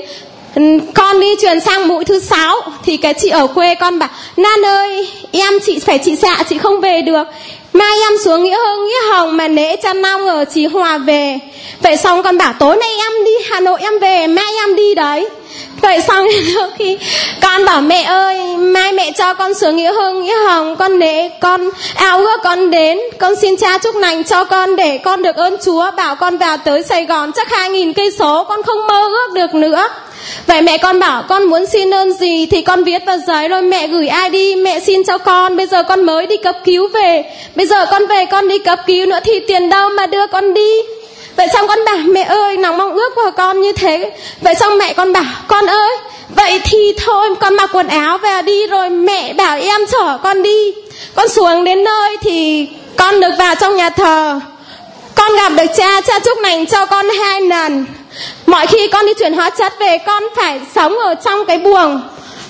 con đi truyền sang mũi thứ 6, thì cái chị ở quê con bảo: Nan ơi, chị phải trị xạ, chị không về được. Mai em xuống Nghĩa Hưng, Nghĩa Hồng mà lễ Cha Long ở Chí Hòa về. Vậy xong con bảo tối nay em đi Hà Nội em về, mai em đi đấy. Vậy xong khi con bảo mẹ ơi, mai mẹ cho con xuống Nghĩa Hưng, Nghĩa Hồng, con lễ, con ao ước con đến, con xin cha chúc lành cho con để con được ơn Chúa, bảo con vào tới Sài Gòn chắc 2.000 cây số, con không mơ ước được nữa. Vậy mẹ con bảo con muốn xin ơn gì thì con viết vào giấy rồi mẹ gửi ID, mẹ xin cho con. Bây giờ con mới đi cấp cứu về, bây giờ con về con đi cấp cứu nữa thì tiền đâu mà đưa con đi. Vậy xong con bảo mẹ ơi, lòng mong ước của con như thế. Vậy xong mẹ con bảo con ơi, vậy thì thôi con mặc quần áo về đi, rồi mẹ bảo em chở con đi. Con xuống đến nơi thì con được vào trong nhà thờ, con gặp được cha, cha chúc lành cho con 2 lần. Mọi khi con đi chuyển hóa chất về, con phải sống ở trong cái buồng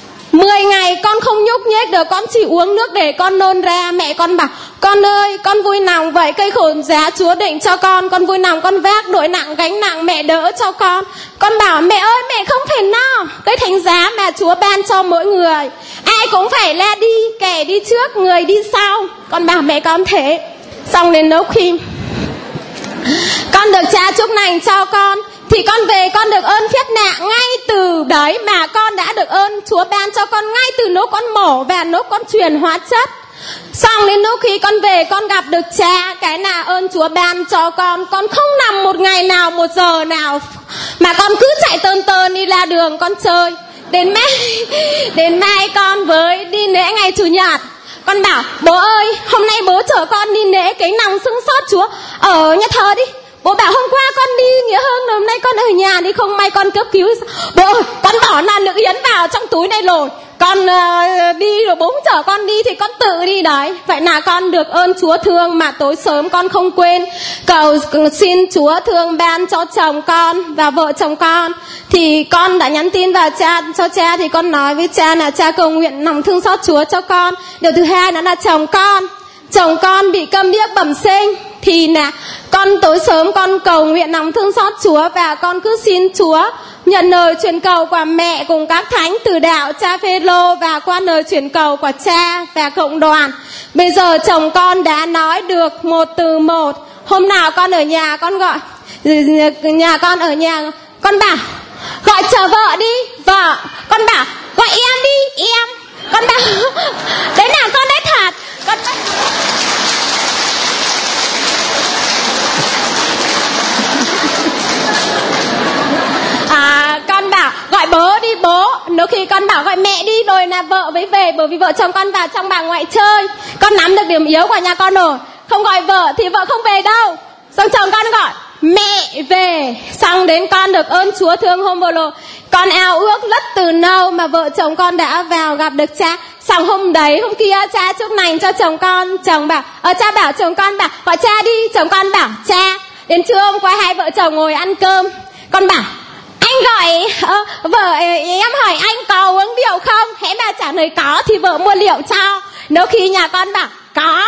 10 ngày, con không nhúc nhích được, con chỉ uống nước để con nôn ra. Mẹ con bảo con ơi, con vui lòng vậy, cây khổ giá Chúa định cho con vui lòng con vác đội nặng gánh nặng mẹ đỡ cho con. Con bảo mẹ ơi, mẹ không thể nào, cái thánh giá mà Chúa ban cho mỗi người ai cũng phải là đi, kẻ đi trước người đi sau. Con bảo mẹ con thế. Xong đến lúc khi con được cha chúc lành cho con thì con về con được ơn phép lạ ngay từ đấy, mà con đã được ơn Chúa ban cho con ngay từ lúc con mổ và lúc con truyền hóa chất. Xong đến lúc khi con về con gặp được cha, cái là ơn Chúa ban cho con không nằm một ngày nào, một giờ nào, mà con cứ chạy tơn tơn đi ra đường con chơi. Đến mai con với đi lễ ngày Chủ nhật, con bảo bố ơi, hôm nay bố chở con đi lễ cái lòng xưng xót Chúa ở nhà thờ đi. Bố bảo hôm qua con đi Nghĩa Hưng, hôm nay con ở nhà đi, không may con cấp cứu. Bố ơi, con bỏ là Nữ Yến vào trong túi đây rồi, con đi rồi bố chở con đi thì con tự đi đấy. Vậy là con được ơn Chúa thương mà tối sớm con không quên cầu xin Chúa thương ban cho chồng con và vợ chồng con. Thì con đã nhắn tin vào cho cha thì con nói với cha là cha cầu nguyện lòng thương xót Chúa cho con. Điều thứ hai đó là chồng con bị câm điếc bẩm sinh, thì là con tối sớm con cầu nguyện lòng thương xót Chúa và con cứ xin Chúa nhận lời truyền cầu của mẹ cùng các thánh từ đạo cha Phêrô và qua lời truyền cầu của cha và cộng đoàn. Bây giờ chồng con đã nói được một từ một. Hôm nào con ở nhà con gọi con ở nhà con bảo gọi chờ vợ đi, vợ. Con bảo gọi em đi, em. Con bảo đấy là con nói thật. Con con bảo gọi bố đi bố. Nếu khi con bảo gọi mẹ đi rồi là vợ mới về, bởi vì vợ chồng con vào trong bà ngoại chơi. Con nắm được điểm yếu của nhà con rồi. Không gọi vợ thì vợ không về đâu. Xong chồng con gọi mẹ về. Xong đến con được ơn Chúa thương hôm vừa rồi con ao ước rất từ lâu mà vợ chồng con đã vào gặp được cha. Xong hôm kia cha chúc lành cho chồng con. Chồng bảo cha bảo chồng con bảo gọi cha đi. Chồng con bảo cha. Đến trưa hôm qua hai vợ chồng ngồi ăn cơm. Con bảo anh gọi vợ em hỏi anh có uống rượu không? Hễ mà trả lời có thì vợ mua rượu cho. Nếu khi nhà con bảo có.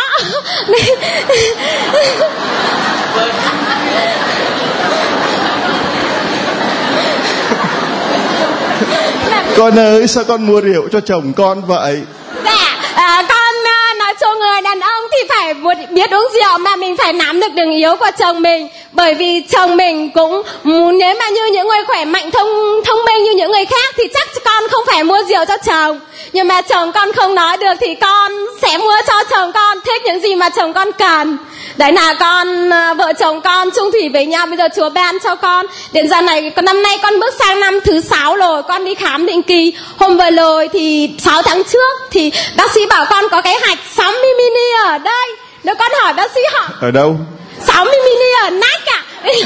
Con ơi, sao con mua rượu cho chồng con vậy? Dạ, con nói cho người đàn ông thì phải biết uống rượu mà mình phải nắm được điểm yếu của chồng mình. Bởi vì chồng mình cũng nếu mà như những người khỏe mạnh thông minh như những người khác thì chắc con không phải mua rượu cho chồng. Nhưng mà chồng con không nói được thì con sẽ mua cho chồng con thích những gì mà chồng con cần. Đấy là vợ chồng con chung thủy với nhau. Bây giờ Chúa ban cho con. Đến giờ này năm nay con bước sang năm thứ 6 rồi. Con đi khám định kỳ. Hôm vừa rồi thì 6 tháng trước thì bác sĩ bảo con có cái hạch 60mm ở đây. Nếu con hỏi bác sĩ họ ở đâu? 60mm ở nách à.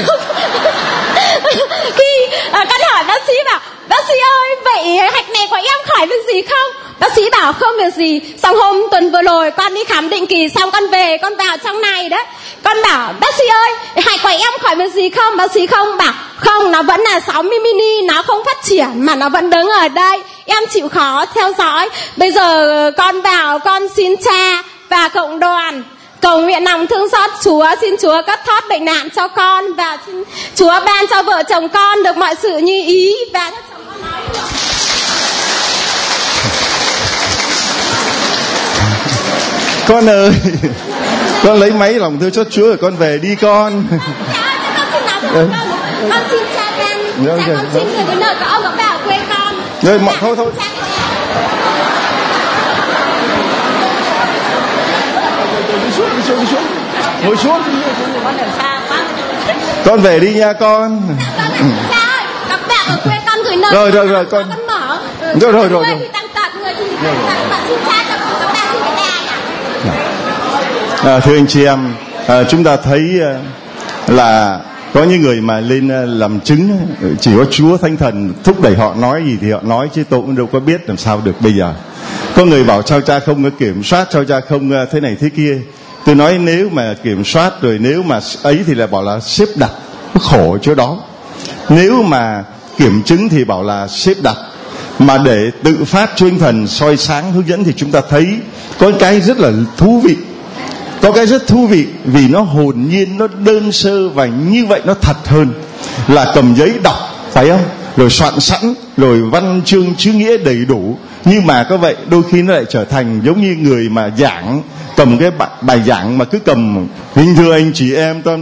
Khi con hỏi bác sĩ bảo bác sĩ ơi vậy hạch này của em khỏi việc gì không? Bác sĩ bảo không việc gì. Xong hôm tuần vừa rồi con đi khám định kỳ xong con về con vào trong này đấy. Con bảo bác sĩ ơi hạch của em khỏi việc gì không? Bác sĩ không bảo không, nó vẫn là 60mm, nó không phát triển mà nó vẫn đứng ở đây. Em chịu khó theo dõi. Bây giờ con vào con xin cha và cộng đoàn cầu nguyện lòng thương xót Chúa, xin Chúa cắt thoát bệnh nạn cho con và xin Chúa ban cho vợ chồng con được mọi sự như ý và cho chồng con nói được. Con ơi, con lấy máy lòng thương xót Chúa rồi con về đi con. Con xin cha ban, cha con xin người cái nơi của ông ở vào quê con. Rồi thôi. Ngồi xuống. Con về đi nha con. Cha ơi, các bạn ở quê con gửi lời. Rồi con mở. Rồi. Người thì tăng tật, người thì tăng tật. Bạn xin cha cho các bạn xin cái đà. Thưa anh chị em, chúng ta thấy là có những người mà lên làm chứng chỉ có Chúa Thánh Thần thúc đẩy họ nói gì thì họ nói, chứ tôi cũng đâu có biết làm sao được bây giờ. Có người bảo sao cha không có kiểm soát, sao cha không thế này thế kia. Tôi nói nếu mà kiểm soát rồi nếu mà ấy thì là bảo là xếp đặt, nó khổ chỗ đó. Nếu mà kiểm chứng thì bảo là xếp đặt, mà để tự phát Chúa Thánh Thần soi sáng hướng dẫn thì chúng ta thấy có cái rất là thú vị. Có cái rất thú vị vì nó hồn nhiên, nó đơn sơ và như vậy nó thật hơn là cầm giấy đọc, phải không? Rồi soạn sẵn, rồi văn chương chữ nghĩa đầy đủ. Nhưng mà có vậy đôi khi nó lại trở thành giống như người mà giảng, cầm cái bài giảng mà cứ cầm kính thưa anh chị em nó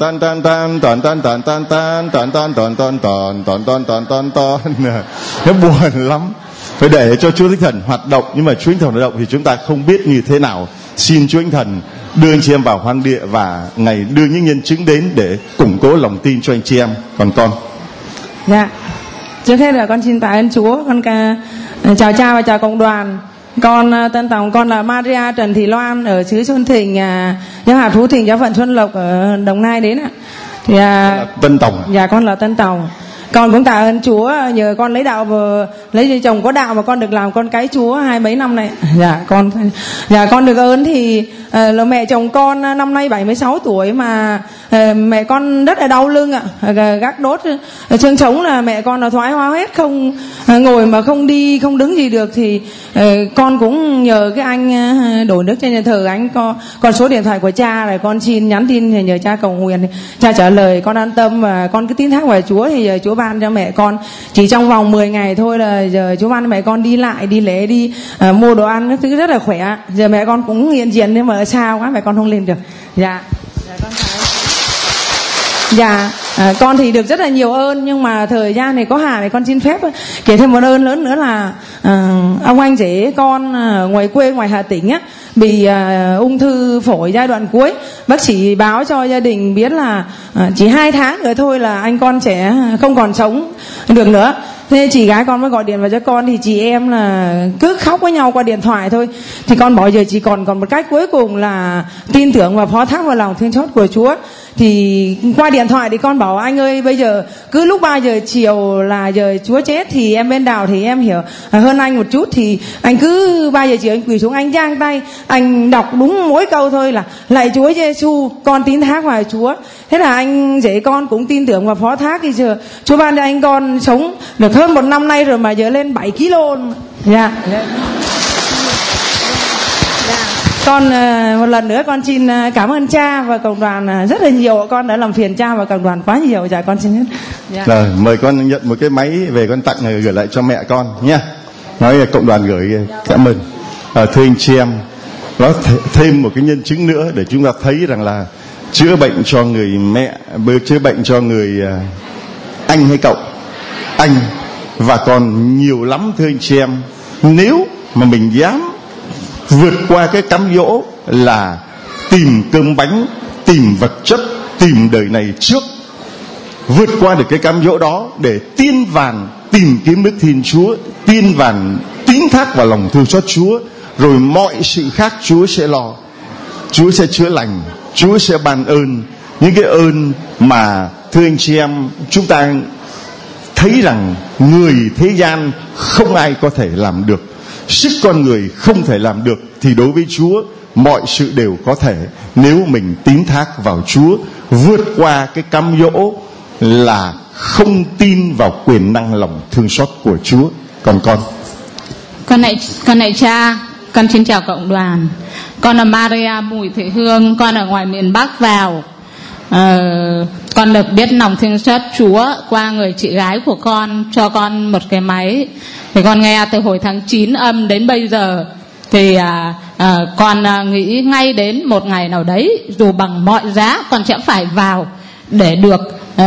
buồn lắm. Phải để cho Chúa Thánh Thần hoạt động, nhưng mà Chúa Thánh Thần hoạt động thì chúng ta không biết như thế nào. Xin Chúa Thánh Thần đưa anh chị em vào hoang địa và ngày đưa những nhân chứng đến để củng cố lòng tin cho anh chị em. Còn con? Dạ, trước hết là con xin tạ ơn Chúa. Con chào cha và chào cộng đoàn. Con tên tổng con là Maria Trần Thị Loan ở xứ Xuân Thịnh, giáo hạt Phú Thịnh, giáo phận Xuân Lộc ở Đồng Nai đến ạ. Thì Tân Tổng. Dạ con là Tân Tổng. Con cũng tạ ơn Chúa, nhờ con lấy đạo và lấy chồng có đạo mà con được làm con cái Chúa 20 mấy năm này. Con được ơn thì là mẹ chồng con năm nay 76 tuổi mà mẹ con rất là đau lưng ạ, gác đốt xương sống là mẹ con là thoái hóa hết, không ngồi mà không đi không đứng gì được. Thì con cũng nhờ cái anh đổ nước trên nhà thờ, anh còn số điện thoại của cha rồi con xin nhắn tin thì nhờ cha cầu nguyện, cha trả lời con an tâm và con cứ tín thác vào Chúa. Thì giờ Chúa ban cho mẹ con chỉ trong vòng 10 ngày thôi là giờ Chúa ban cho mẹ con đi lại, đi lễ, đi mua đồ ăn, các thứ rất là khỏe. Giờ mẹ con cũng hiện diện nhưng mà ở xa quá mẹ con không lên được. Con thì được rất là nhiều ơn, nhưng mà thời gian này có hạn thì con xin phép kể thêm một ơn lớn nữa là ông anh rể con ngoài quê, ngoài Hà Tĩnh á, bị ung thư phổi giai đoạn cuối. Bác sĩ báo cho gia đình biết là chỉ 2 tháng nữa thôi là anh con sẽ không còn sống được nữa. Thế chị gái con mới gọi điện vào cho con, thì chị em là cứ khóc với nhau qua điện thoại thôi. Thì con bảo giờ chỉ còn một cách cuối cùng là tin tưởng và phó thác vào lòng thương xót của Chúa. Thì qua điện thoại thì con bảo anh ơi, bây giờ cứ lúc 3 giờ chiều là giờ Chúa chết, thì em bên Đào thì em hiểu hơn anh một chút, thì anh cứ 3 giờ chiều anh quỳ xuống, anh giang tay, anh đọc đúng mỗi câu thôi là lạy Chúa Giêsu, con tín thác vào Chúa. Thế là anh rể con cũng tin tưởng và phó thác, thì giờ Chúa ban cho anh con sống được hơn 1 năm nay rồi mà giờ lên 7 kg. Con một lần nữa con xin cảm ơn cha và cộng đoàn rất là nhiều. Con đã làm phiền cha và cộng đoàn quá nhiều. Dạ con xin hết. Rồi mời con nhận một cái máy về con tặng gửi lại cho mẹ con nha. Nói cộng đoàn gửi cảm ơn. Thưa anh chị em, nó thêm một cái nhân chứng nữa để chúng ta thấy rằng là chữa bệnh cho người mẹ, chữa bệnh cho người anh hay cậu, anh và còn nhiều lắm thưa anh chị em. Nếu mà mình dám vượt qua cái cám dỗ là tìm cơm bánh, tìm vật chất, tìm đời này trước, vượt qua được cái cám dỗ đó để tiên vàn tìm kiếm nước Thiên Chúa, tiên vàn tín thác vào lòng thương xót Chúa, rồi mọi sự khác Chúa sẽ lo. Chúa sẽ chữa lành, Chúa sẽ ban ơn. Những cái ơn mà thưa anh chị em, chúng ta thấy rằng người thế gian không ai có thể làm được, sức con người không thể làm được, thì đối với Chúa mọi sự đều có thể nếu mình tín thác vào Chúa, vượt qua cái cám dỗ là không tin vào quyền năng lòng thương xót của Chúa. Còn con lạy cha, con xin chào cộng đoàn. Con là Maria Bùi Thị Hương, con ở ngoài miền Bắc vào. Con được biết lòng thương xót Chúa qua người chị gái của con cho con một cái máy. Thì con nghe từ hồi tháng 9 âm đến bây giờ. Thì con nghĩ ngay đến một ngày nào đấy, dù bằng mọi giá con sẽ phải vào để được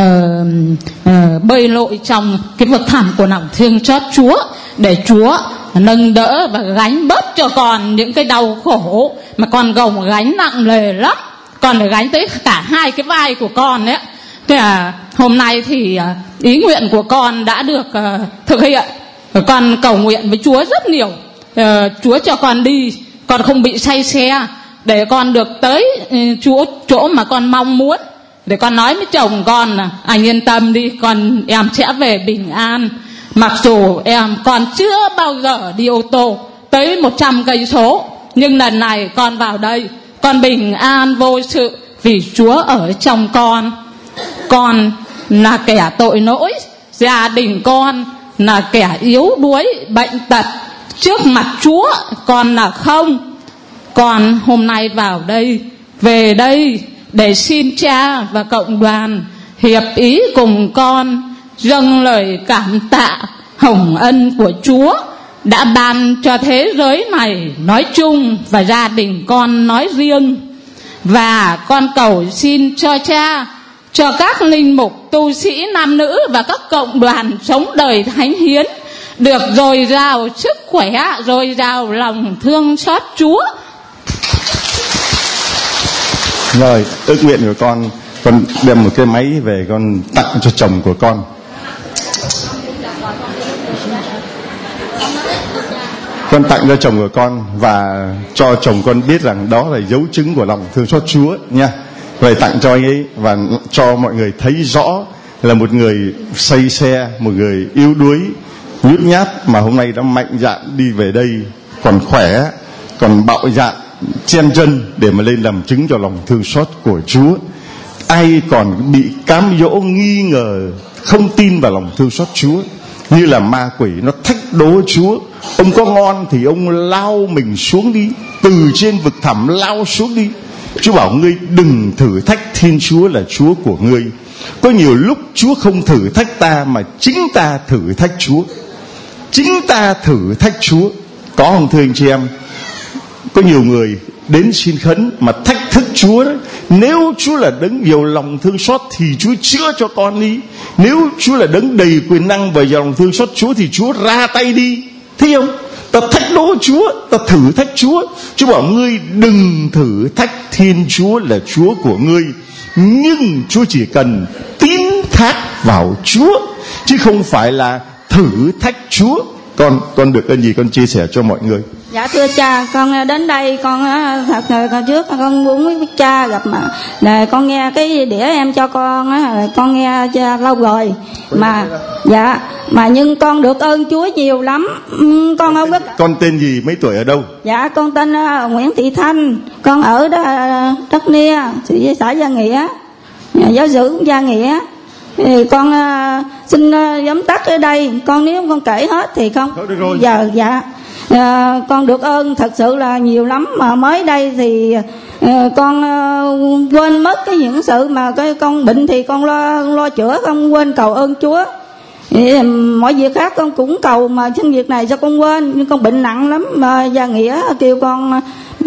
bơi lội trong cái vực thẳm của lòng thương xót Chúa, để Chúa nâng đỡ và gánh bớt cho con những cái đau khổ mà con gồng gánh nặng nề lắm. Con phải gánh tới cả 2 cái vai của con đấy. Thế hôm nay thì ý nguyện của con đã được thực hiện. Con cầu nguyện với Chúa rất nhiều. Chúa cho con đi, con không bị say xe, để con được tới chỗ mà con mong muốn. Để con nói với chồng con là anh yên tâm đi, em sẽ về bình an. Mặc dù con chưa bao giờ đi ô tô tới 100 cây số, nhưng lần này con vào đây con bình an vô sự, vì Chúa ở trong con. Con là kẻ tội lỗi, gia đình con là kẻ yếu đuối, bệnh tật. Trước mặt Chúa con là không. Con hôm nay vào đây, về đây để xin cha và cộng đoàn hiệp ý cùng con dâng lời cảm tạ hồng ân của Chúa đã ban cho thế giới này nói chung và gia đình con nói riêng. Và con cầu xin cho cha, cho các linh mục, tu sĩ nam nữ và các cộng đoàn sống đời thánh hiến được dồi dào sức khỏe, dồi dào lòng thương xót Chúa. Rồi, ước nguyện của con đem một cái máy về con tặng cho chồng của con. Con tặng cho chồng của con và cho chồng con biết rằng đó là dấu chứng của lòng thương xót Chúa nha. Về tặng cho anh ấy và cho mọi người thấy rõ là một người say xe, một người yếu đuối, nhút nhát, mà hôm nay đã mạnh dạn đi về đây, còn khỏe, còn bạo dạn chen chân để mà lên làm chứng cho lòng thương xót của Chúa. Ai còn bị cám dỗ nghi ngờ, không tin vào lòng thương xót Chúa, như là ma quỷ nó thách đố Chúa. Ông có ngon thì ông lao mình xuống đi, từ trên vực thẳm lao xuống đi. Chúa bảo ngươi đừng thử thách Thiên Chúa là Chúa của ngươi. Có nhiều lúc Chúa không thử thách ta, mà chính ta thử thách Chúa. Chính ta thử thách Chúa. Có không thưa anh chị em? Có nhiều người đến xin khấn mà thách thức Chúa đó. Nếu Chúa là đấng nhiều lòng thương xót thì Chúa chữa cho con đi. Nếu Chúa là đấng đầy quyền năng và giàu lòng thương xót Chúa thì Chúa ra tay đi. Thấy không? Ta thách đố Chúa, ta thử thách Chúa. Chúa bảo ngươi đừng thử thách Thiên Chúa là Chúa của ngươi, nhưng Chúa chỉ cần tín thác vào Chúa, chứ không phải là thử thách Chúa. Con được ơn gì con chia sẻ cho mọi người. Dạ thưa cha, con đến đây con thật trước con muốn với cha gặp mà này, con nghe cái đĩa em cho con nghe cha lâu rồi mà dạ mà nhưng con được ơn Chúa nhiều lắm. Con không biết con tên gì, mấy tuổi, ở đâu? Dạ con tên Nguyễn Thị Thanh, con ở Đất Nia, xã Gia Nghĩa, giáo sư Gia Nghĩa. Thì con xin giám tắt ở đây, con nếu con kể hết thì không giờ dạ con được ơn thật sự là nhiều lắm. Mà mới đây thì con quên mất cái những sự mà cái con bệnh thì con lo chữa, không quên cầu ơn Chúa. Mọi việc khác con cũng cầu, mà xin việc này sao con quên. Nhưng con bệnh nặng lắm mà Gia Nghĩa kêu con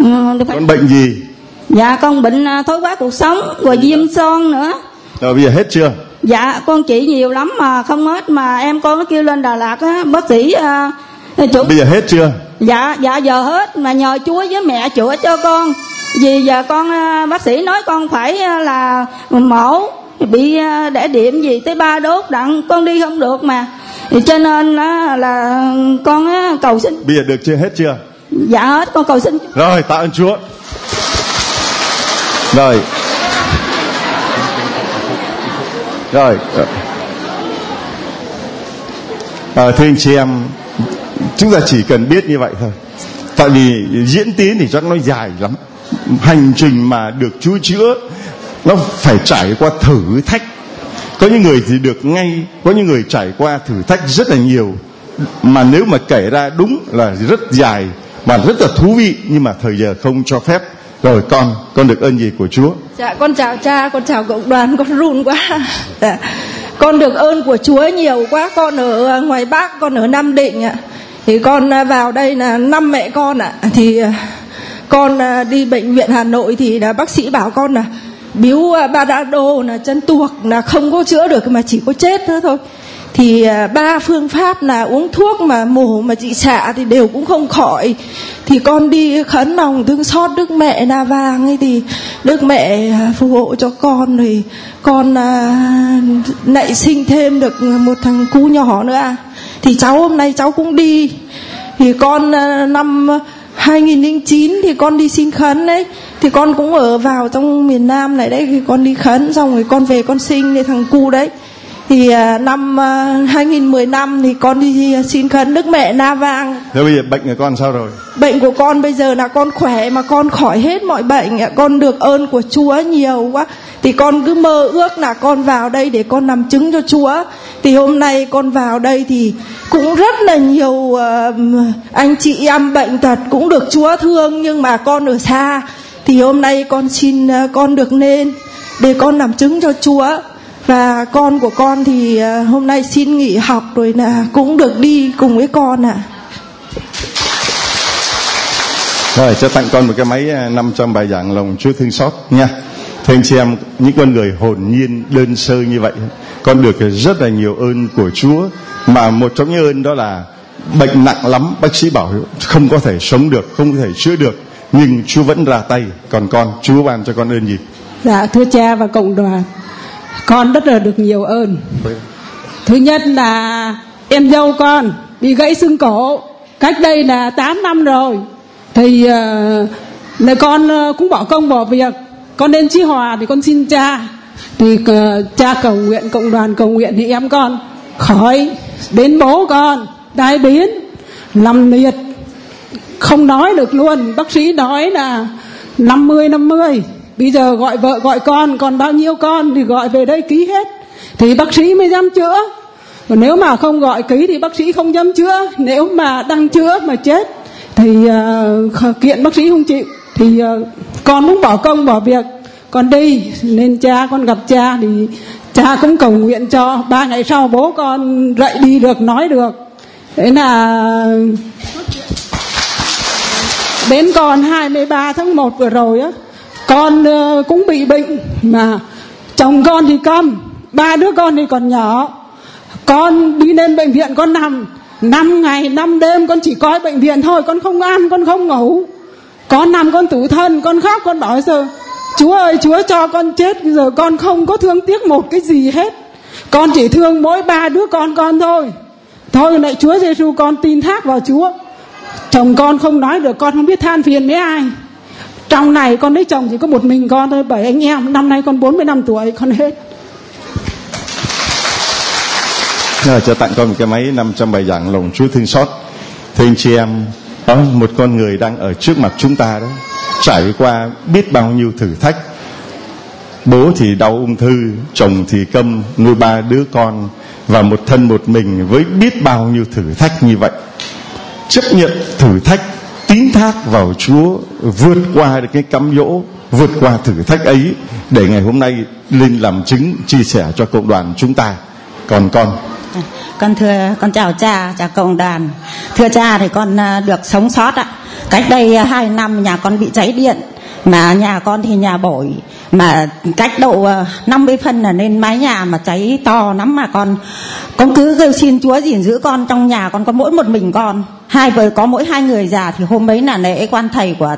bệnh gì? Dạ con bệnh thoái hóa cuộc sống rồi viêm son nữa. Rồi bây giờ hết chưa? Dạ con trị nhiều lắm mà không hết, mà em con nó kêu lên Đà Lạt á, bác sĩ bây giờ hết chưa? Dạ giờ hết, mà nhờ Chúa với mẹ chữa cho con. Vì giờ con bác sĩ nói con phải là mổ, bị đẻ điểm gì tới 3 đốt đặng con đi không được mà. Thì cho nên là con cầu xin. Bây giờ được chưa, hết chưa? Dạ hết, con cầu xin. Rồi tạ ơn Chúa. Rồi thưa anh chị em, chúng ta chỉ cần biết như vậy thôi. Tại vì diễn tiến thì chắc nó dài lắm. Hành trình mà được Chúa chữa nó phải trải qua thử thách. Có những người thì được ngay, có những người trải qua thử thách rất là nhiều. Mà nếu mà kể ra đúng là rất dài và rất là thú vị, nhưng mà thời giờ không cho phép. Rồi con được ơn gì của Chúa? Dạ con chào cha, con chào cộng đoàn, con run quá. Dạ. Con được ơn của Chúa nhiều quá. Con ở ngoài Bắc, con ở Nam Định ạ. Thì con vào đây là 5 mẹ con ạ. Thì con đi bệnh viện Hà Nội thì là bác sĩ bảo con là biếu Badado là chân tuộc là không có chữa được mà chỉ có chết nữa thôi. Thì 3 phương pháp là uống thuốc mà mổ mà trị xạ thì đều cũng không khỏi. Thì con đi khấn lòng thương xót Đức Mẹ Na Vàng ấy, thì Đức Mẹ phù hộ cho con, thì con lại sinh thêm được một thằng cu nhỏ nữa. Thì cháu hôm nay cháu cũng đi. Thì con năm 2009 thì con đi xin khấn đấy. Thì con cũng ở vào trong miền Nam này đấy. Thì con đi khấn xong rồi con về con sinh để thằng cu đấy. Thì năm 2015 thì con đi xin khấn Đức Mẹ Na Vàng. Thế bây giờ bệnh của con sao rồi? Bệnh của con bây giờ là con khỏe mà con khỏi hết mọi bệnh. Con được ơn của Chúa nhiều quá. Thì con cứ mơ ước là con vào đây để con làm chứng cho Chúa. Thì hôm nay con vào đây thì cũng rất là nhiều anh chị em bệnh tật cũng được Chúa thương, nhưng mà con ở xa. Thì hôm nay con xin con được lên để con làm chứng cho Chúa. Và con của con thì hôm nay xin nghỉ học rồi là cũng được đi cùng với con ạ. Rồi cho tặng con một cái máy 500 bài giảng lòng Chúa thương xót nha. Thưa anh chị em, những con người hồn nhiên đơn sơ như vậy, con được rất là nhiều ơn của Chúa. Mà một trong những ơn đó là bệnh nặng lắm, bác sĩ bảo không có thể sống được, không có thể chữa được, nhưng Chúa vẫn ra tay. Còn con, Chúa ban cho con ơn gì? Dạ thưa cha và cộng đoàn, con rất là được nhiều ơn. Thứ nhất là em dâu con bị gãy xương cổ cách đây là 8 năm rồi. Thì là con cũng bỏ công bỏ việc, con đến Chí Hòa thì con xin cha thì cha cầu nguyện, cộng đoàn cầu nguyện thì em con khỏi. Đến bố con tai biến, nằm liệt, không nói được luôn. Bác sĩ nói là 50-50. Bây giờ gọi vợ gọi con, còn bao nhiêu con thì gọi về đây ký hết, thì bác sĩ mới dám chữa. Còn nếu mà không gọi ký thì bác sĩ không dám chữa. Nếu mà đang chữa mà chết thì kiện bác sĩ không chịu. Thì con cũng bỏ công bỏ việc con đi. Nên cha, con gặp cha thì cha cũng cầu nguyện cho. 3 ngày sau bố con dậy đi được, nói được. Thế là đến còn 23 tháng 1 vừa rồi á, con cũng bị bệnh. Mà chồng con thì câm, 3 đứa con thì còn nhỏ. Con đi lên bệnh viện, con nằm 5 ngày 5 đêm, con chỉ coi bệnh viện thôi. Con không ăn, con không ngủ. Con nằm, con tủi thân, con khóc, con bảo giờ Chúa ơi, Chúa cho con chết. Giờ con không có thương tiếc một cái gì hết. Con chỉ thương mỗi 3 đứa con thôi. Thôi lạy Chúa Giêsu, con tin thác vào Chúa. Chồng con không nói được, con không biết than phiền với ai. Trong này con lấy chồng chỉ có một mình con thôi, 7 anh em. Năm nay con 45 tuổi, con hết. Cho tặng con một cái máy 500 bài giảng lòng Chúa thương xót. Thưa anh chị em, đó một con người đang ở trước mặt chúng ta đó, trải qua biết bao nhiêu thử thách. Bố thì đau ung thư, chồng thì câm, nuôi 3 đứa con và một thân một mình với biết bao nhiêu thử thách như vậy. Chấp nhận thử thách, tín thác vào Chúa, vượt qua được cái cám dỗ, vượt qua thử thách ấy, để ngày hôm nay lên làm chứng chia sẻ cho cộng đoàn chúng ta. Còn con thưa, con chào cha, chào cộng đoàn. Thưa cha, thì con được sống sót ạ. Cách đây 2 năm nhà con bị cháy điện, mà nhà con thì nhà bổi, mà cách độ 50 phân là lên mái nhà mà cháy to lắm. Mà con cứ kêu xin Chúa gìn giữ con. Trong nhà con có mỗi một mình con, có mỗi 2 người già. Thì hôm ấy là lễ quan thầy của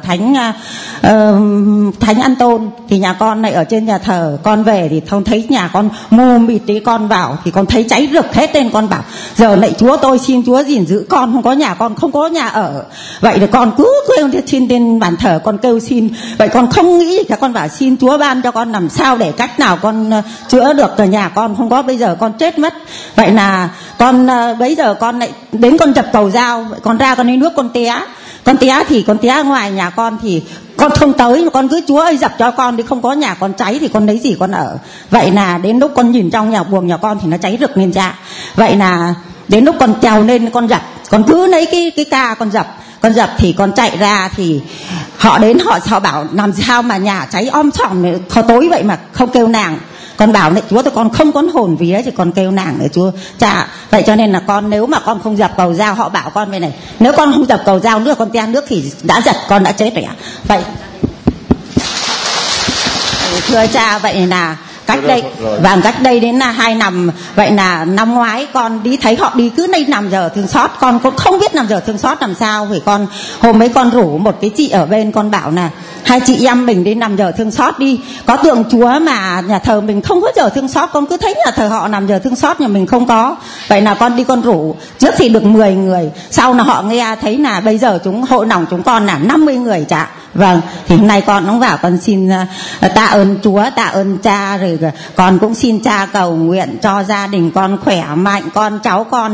Thánh An Tôn, thì nhà con này ở trên nhà thờ. Con về thì không thấy nhà con mù mịt đấy, con vào thì con thấy cháy rực hết lên. Con bảo giờ lạy Chúa, tôi xin Chúa gìn giữ con, không có nhà, con không có nhà ở. Vậy thì con cứ kêu xin trên bàn thờ, con kêu xin. Vậy con không nghĩ gì cả, con bảo xin Chúa ban cho con làm sao để cách nào con chữa được. Ở nhà con không có, bây giờ con chết mất. Vậy là con bây giờ con lại đến con dập cầu dao. Con ra con lấy nước con té thì con té ngoài nhà con thì con không tới, mà con cứ Chúa ơi dập cho con, thì không có nhà con cháy thì con lấy gì con ở. Vậy là đến lúc con nhìn trong nhà buồng nhà con thì nó cháy rực lên cha. Vậy là đến lúc con trèo lên con dập, con cứ lấy cái ca con dập thì con chạy ra thì họ đến họ bảo làm sao mà nhà cháy om sòm tối vậy mà không kêu nàng. Con bảo này Chúa, tôi con không có hồn vì đấy, thì con kêu nàng để Chúa cha. Vậy cho nên là con, nếu mà con không dập cầu dao, họ bảo con về này, nếu con không dập cầu dao nước, con té nước thì đã giật, con đã chết rồi ạ. Vậy thưa cha, vậy là cách đây đến là 2 năm. Vậy là năm ngoái con đi thấy họ đi cứ nay nằm giờ thương xót, con cũng không biết nằm giờ thương xót làm sao. Vì con hôm ấy con rủ một cái chị ở bên, con bảo là 2 chị em mình đi nằm giờ thương xót đi, có tượng Chúa mà nhà thờ mình không có giờ thương xót, con cứ thấy nhà thờ họ nằm giờ thương xót, nhà mình không có. Vậy là con đi con rủ, trước thì được 10 người, sau là họ nghe thấy là bây giờ hội nòng chúng con là 50 người chả. Vâng, thì hôm nay con cũng bảo con xin tạ ơn Chúa, tạ ơn cha, rồi con cũng xin cha cầu nguyện cho gia đình con khỏe mạnh, con cháu con.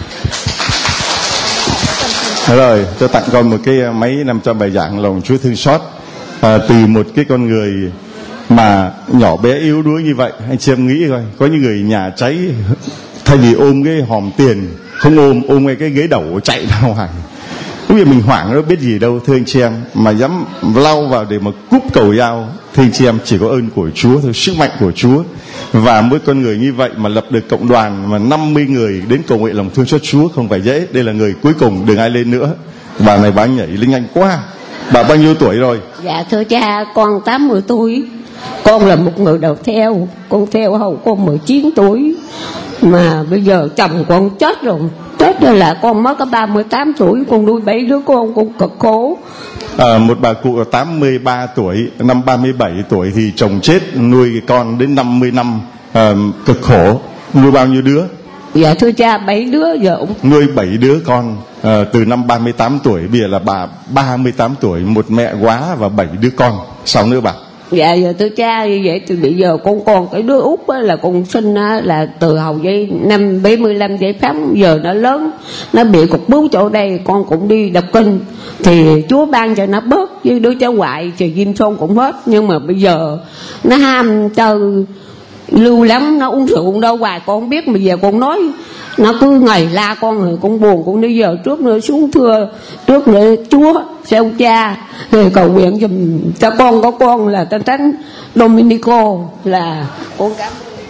Rồi, tôi tặng con một cái máy 500 bài giảng lòng Chúa thương xót, từ một cái con người mà nhỏ bé yếu đuối như vậy. Anh chị em nghĩ coi, có những người nhà cháy, thay vì ôm cái hòm tiền, không ôm ngay cái ghế đầu chạy ra ngoài. Bây giờ mình hoảng nó biết gì đâu, thưa anh chị em, mà dám lao vào để mà cúp cầu dao. Thưa anh chị em, chỉ có ơn của Chúa thôi, sức mạnh của Chúa. Và mỗi con người như vậy mà lập được cộng đoàn mà 50 người đến cầu nguyện lòng thương xót Chúa không phải dễ. Đây là người cuối cùng, đừng ai lên nữa. Bà này bà nhảy lên nhanh quá. Bà bao nhiêu tuổi rồi? Dạ thưa cha, con 80 tuổi. Con là một người đầu theo. Con theo hầu con 19 tuổi. Mà bây giờ chồng con chết rồi. Chết rồi là con mới có 38 tuổi. Con nuôi 7 đứa con cực khổ. Một bà cụ 83 tuổi, năm 37 tuổi thì chồng chết, nuôi con đến 50 năm, cực khổ. Nuôi bao nhiêu đứa? Dạ thưa cha, 7 đứa giờ. Nuôi 7 đứa con, từ năm 38 tuổi, bây giờ là bà 38 tuổi, một mẹ quá và 7 đứa con. Sao nữa bà? Dạ giờ tôi cha như vậy thì bây giờ con còn cái đứa út á, là con sinh á, là từ hầu giấy năm 75 giải phóng, giờ nó lớn, nó bị cục bướu chỗ đây, con cũng đi đọc kinh thì Chúa ban cho nó bớt, với đứa cháu ngoại thì Kim Son cũng hết. Nhưng mà bây giờ nó ham chơi lưu lắm, nó uống rượu đâu hoài con không biết. Mà giờ con nói nó cứ ngày la con rồi con buồn, con đi giờ trước nữa xuống thưa trước nữa Chúa theo cha thì cầu nguyện giùm cho con, có con là Tân Thánh Dominico là con cảm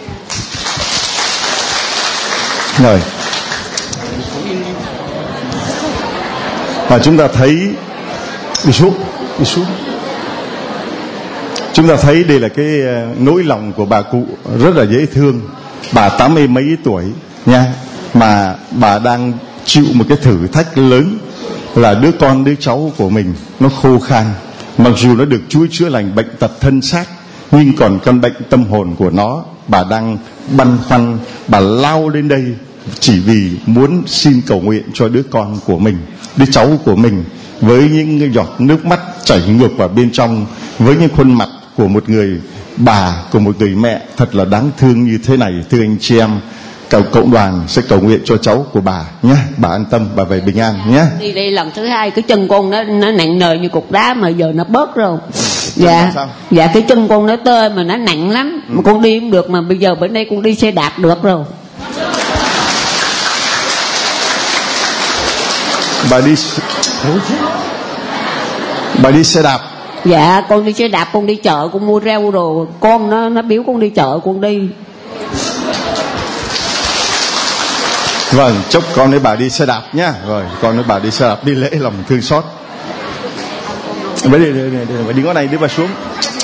rồi. Và chúng ta thấy đi xuống. Chúng ta thấy đây là cái nỗi lòng của bà cụ rất là dễ thương. Bà 80 mấy tuổi nha, mà bà đang chịu một cái thử thách lớn là đứa con đứa cháu của mình nó khô khan. Mặc dù nó được Chúa chữa lành bệnh tật thân xác, nhưng còn căn bệnh tâm hồn của nó, bà đang băn khoăn. Bà lao lên đây chỉ vì muốn xin cầu nguyện cho đứa con của mình, đứa cháu của mình, với những giọt nước mắt chảy ngược vào bên trong, với những khuôn mặt của một người bà, của một người mẹ thật là đáng thương như thế này. Thưa anh chị em, cộng đoàn sẽ cầu nguyện cho cháu của bà nhé. Bà an tâm, bà về bình an nhé. Đi đây lần thứ hai cái chân con nó nặng nề như cục đá mà giờ nó bớt rồi. Dạ cái chân con nó tê mà nó nặng lắm, mà con đi không được, mà bây giờ bên đây con đi xe đạp được rồi. Bà đi xe đạp. Dạ con đi xe đạp, con đi chợ, con mua rau rồi con nó biếu con đi chợ, con đi. Vâng, chúc con với bà đi xe đạp nhá. Rồi, con với bà đi xe đạp đi lễ lòng thương xót. Đi ngõ này, đi bà xuống.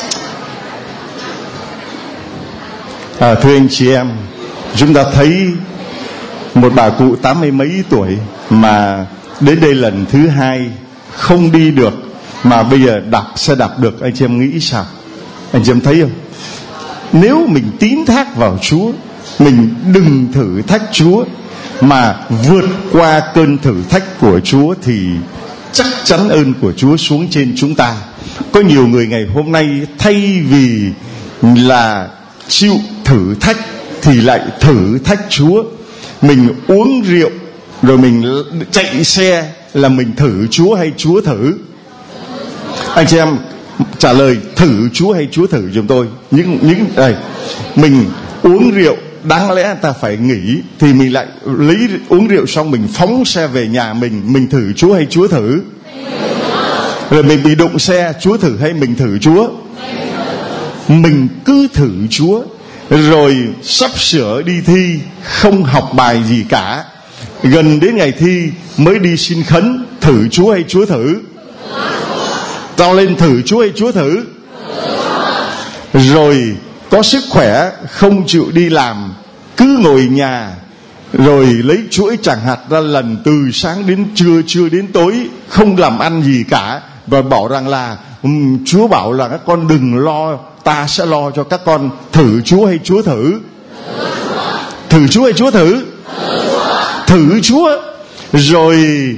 Thưa anh chị em, chúng ta thấy một bà cụ 80 mấy tuổi mà đến đây lần thứ hai không đi được, mà bây giờ đạp xe đạp được. Anh chị em nghĩ sao? Anh chị em thấy không? Nếu mình tín thác vào Chúa, mình đừng thử thách Chúa, mà vượt qua cơn thử thách của Chúa thì chắc chắn ơn của Chúa xuống trên chúng ta. Có nhiều người ngày hôm nay thay vì là chịu thử thách thì lại thử thách Chúa. Mình uống rượu rồi mình chạy xe là mình thử Chúa hay Chúa thử? Anh chị em trả lời thử Chúa hay Chúa thử giùm tôi. Những đây mình uống rượu, đáng lẽ ta phải nghỉ, thì mình lại lấy uống rượu xong mình phóng xe về nhà mình thử Chúa hay Chúa thử? Rồi mình bị đụng xe, Chúa thử hay mình thử Chúa? Mình cứ thử Chúa. Rồi sắp sửa đi thi, không học bài gì cả, gần đến ngày thi mới đi xin khấn, thử Chúa hay Chúa thử? Tao lên thử Chúa hay Chúa thử? Rồi có sức khỏe không chịu đi làm, cứ ngồi nhà rồi lấy chuỗi chẳng hạt ra lần từ sáng đến trưa đến tối, không làm ăn gì cả, và bảo rằng là Chúa bảo là các con đừng lo, ta sẽ lo cho các con. Thử Chúa hay Chúa thử? Thử Chúa hay Chúa thử? Thử Chúa. Rồi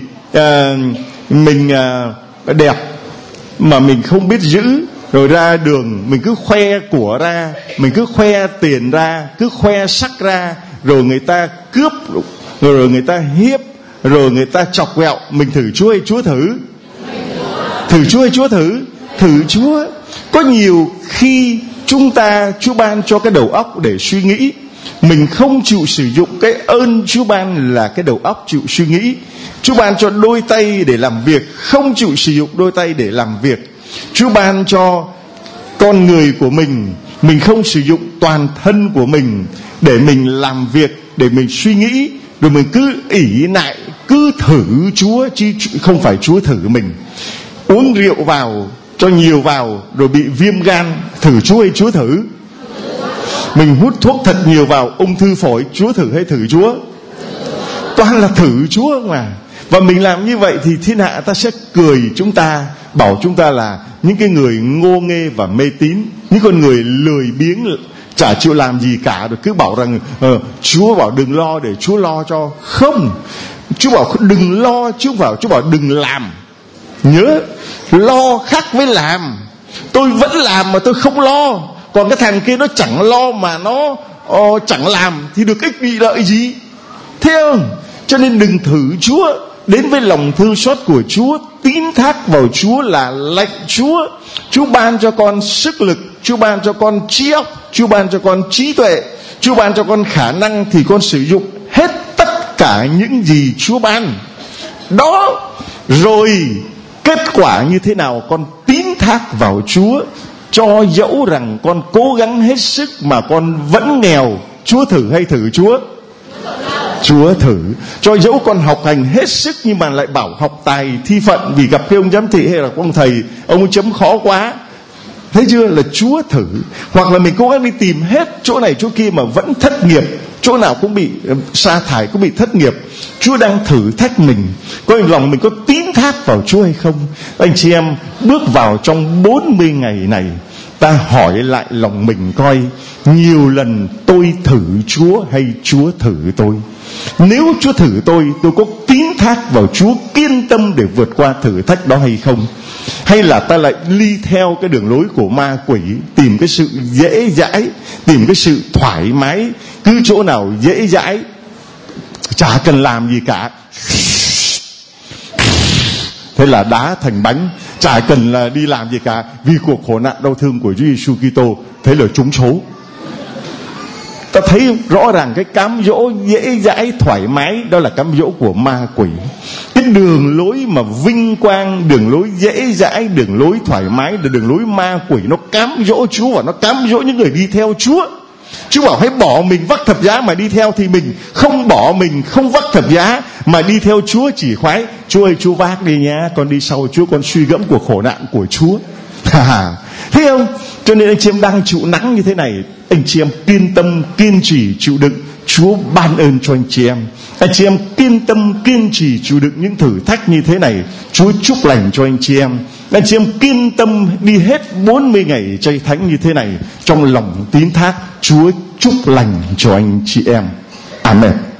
mình đẹp mà mình không biết giữ, rồi ra đường mình cứ khoe của ra, mình cứ khoe tiền ra, cứ khoe sắc ra, rồi người ta cướp, rồi người ta hiếp, rồi người ta chọc ghẹo. Mình thử Chúa hay Chúa thử? Thử Chúa hay Chúa thử? Thử Chúa. Có nhiều khi Chúa ban cho cái đầu óc để suy nghĩ, mình không chịu sử dụng cái ơn Chúa ban là cái đầu óc chịu suy nghĩ. Chúa ban cho đôi tay để làm việc, không chịu sử dụng đôi tay để làm việc. Chúa ban cho con người của mình không sử dụng toàn thân của mình để mình làm việc, để mình suy nghĩ, rồi mình cứ ỷ lại, cứ thử Chúa chứ không phải Chúa thử mình. Uống rượu vào, cho nhiều vào rồi bị viêm gan, thử Chúa hay Chúa thử? Mình hút thuốc thật nhiều vào, ung thư phổi, Chúa thử hay thử Chúa? Toàn là thử Chúa mà. Và mình làm như vậy thì thiên hạ ta sẽ cười chúng ta, bảo chúng ta là những cái người ngô nghê và mê tín, những con người lười biếng, chả chịu làm gì cả, rồi cứ bảo rằng Chúa bảo đừng lo để Chúa lo cho. Không, Chúa bảo đừng lo, Chúa bảo đừng làm. Nhớ, lo khác với làm. tôi vẫn làm mà tôi không lo. Còn cái thằng kia nó chẳng lo mà nó chẳng làm thì được ích bị lợi gì? Thấy không? Cho nên đừng thử Chúa. Đến với lòng thương xót của Chúa, tín thác vào Chúa là lạy Chúa. Chúa ban cho con sức lực, Chúa ban cho con trí óc, Chúa ban cho con trí tuệ, Chúa ban cho con khả năng, thì con sử dụng hết tất cả những gì Chúa ban. Đó, rồi kết quả như thế nào? Con tín thác vào Chúa. Cho dẫu rằng con cố gắng hết sức mà con vẫn nghèo, Chúa thử hay thử Chúa? Chúa thử. Cho dẫu con học hành hết sức nhưng mà lại bảo học tài thi phận, vì gặp cái ông giám thị hay là ông thầy, ông chấm khó quá, thấy chưa, là Chúa thử. Hoặc là mình cố gắng đi tìm hết chỗ này chỗ kia mà vẫn thất nghiệp, chỗ nào cũng bị sa thải, cũng bị thất nghiệp. Chúa đang thử thách mình, có lòng mình có tín thác vào Chúa hay không? Anh chị em bước vào trong 40 ngày này, ta hỏi lại lòng mình coi, nhiều lần tôi thử Chúa hay Chúa thử tôi? Nếu Chúa thử tôi có tín thác vào Chúa, kiên tâm để vượt qua thử thách đó hay không? Hay là ta lại đi theo cái đường lối của ma quỷ, tìm cái sự dễ dãi, tìm cái sự thoải mái, cứ chỗ nào dễ dãi chả cần làm gì cả, thế là đá thành bánh, chả cần là đi làm gì cả, vì cuộc khổ nạn đau thương của Chúa Giêsu Kitô. Thế là trúng số. Ta thấy rõ ràng cái cám dỗ dễ dãi thoải mái đó là cám dỗ của ma quỷ. Cái đường lối mà vinh quang, đường lối dễ dãi, đường lối thoải mái là đường lối ma quỷ. Nó cám dỗ Chúa và nó cám dỗ những người đi theo Chúa. Chúa bảo hãy bỏ mình vác thập giá mà đi theo, thì mình không bỏ mình, không vác thập giá mà đi theo Chúa, chỉ khoái Chúa ơi Chúa vác đi nhá, con đi sau Chúa, con suy gẫm cuộc khổ nạn của Chúa. Thấy không? Cho nên anh chị em đang chịu nắng như thế này, anh chị em kiên tâm kiên trì chịu đựng, Chúa ban ơn cho anh chị em. Anh chị em kiên tâm kiên trì chịu đựng những thử thách như thế này, Chúa chúc lành cho anh chị em. Anh chị em kiên tâm đi hết 40 ngày chay thánh như thế này, trong lòng tín thác, Chúa chúc lành cho anh chị em. Amen.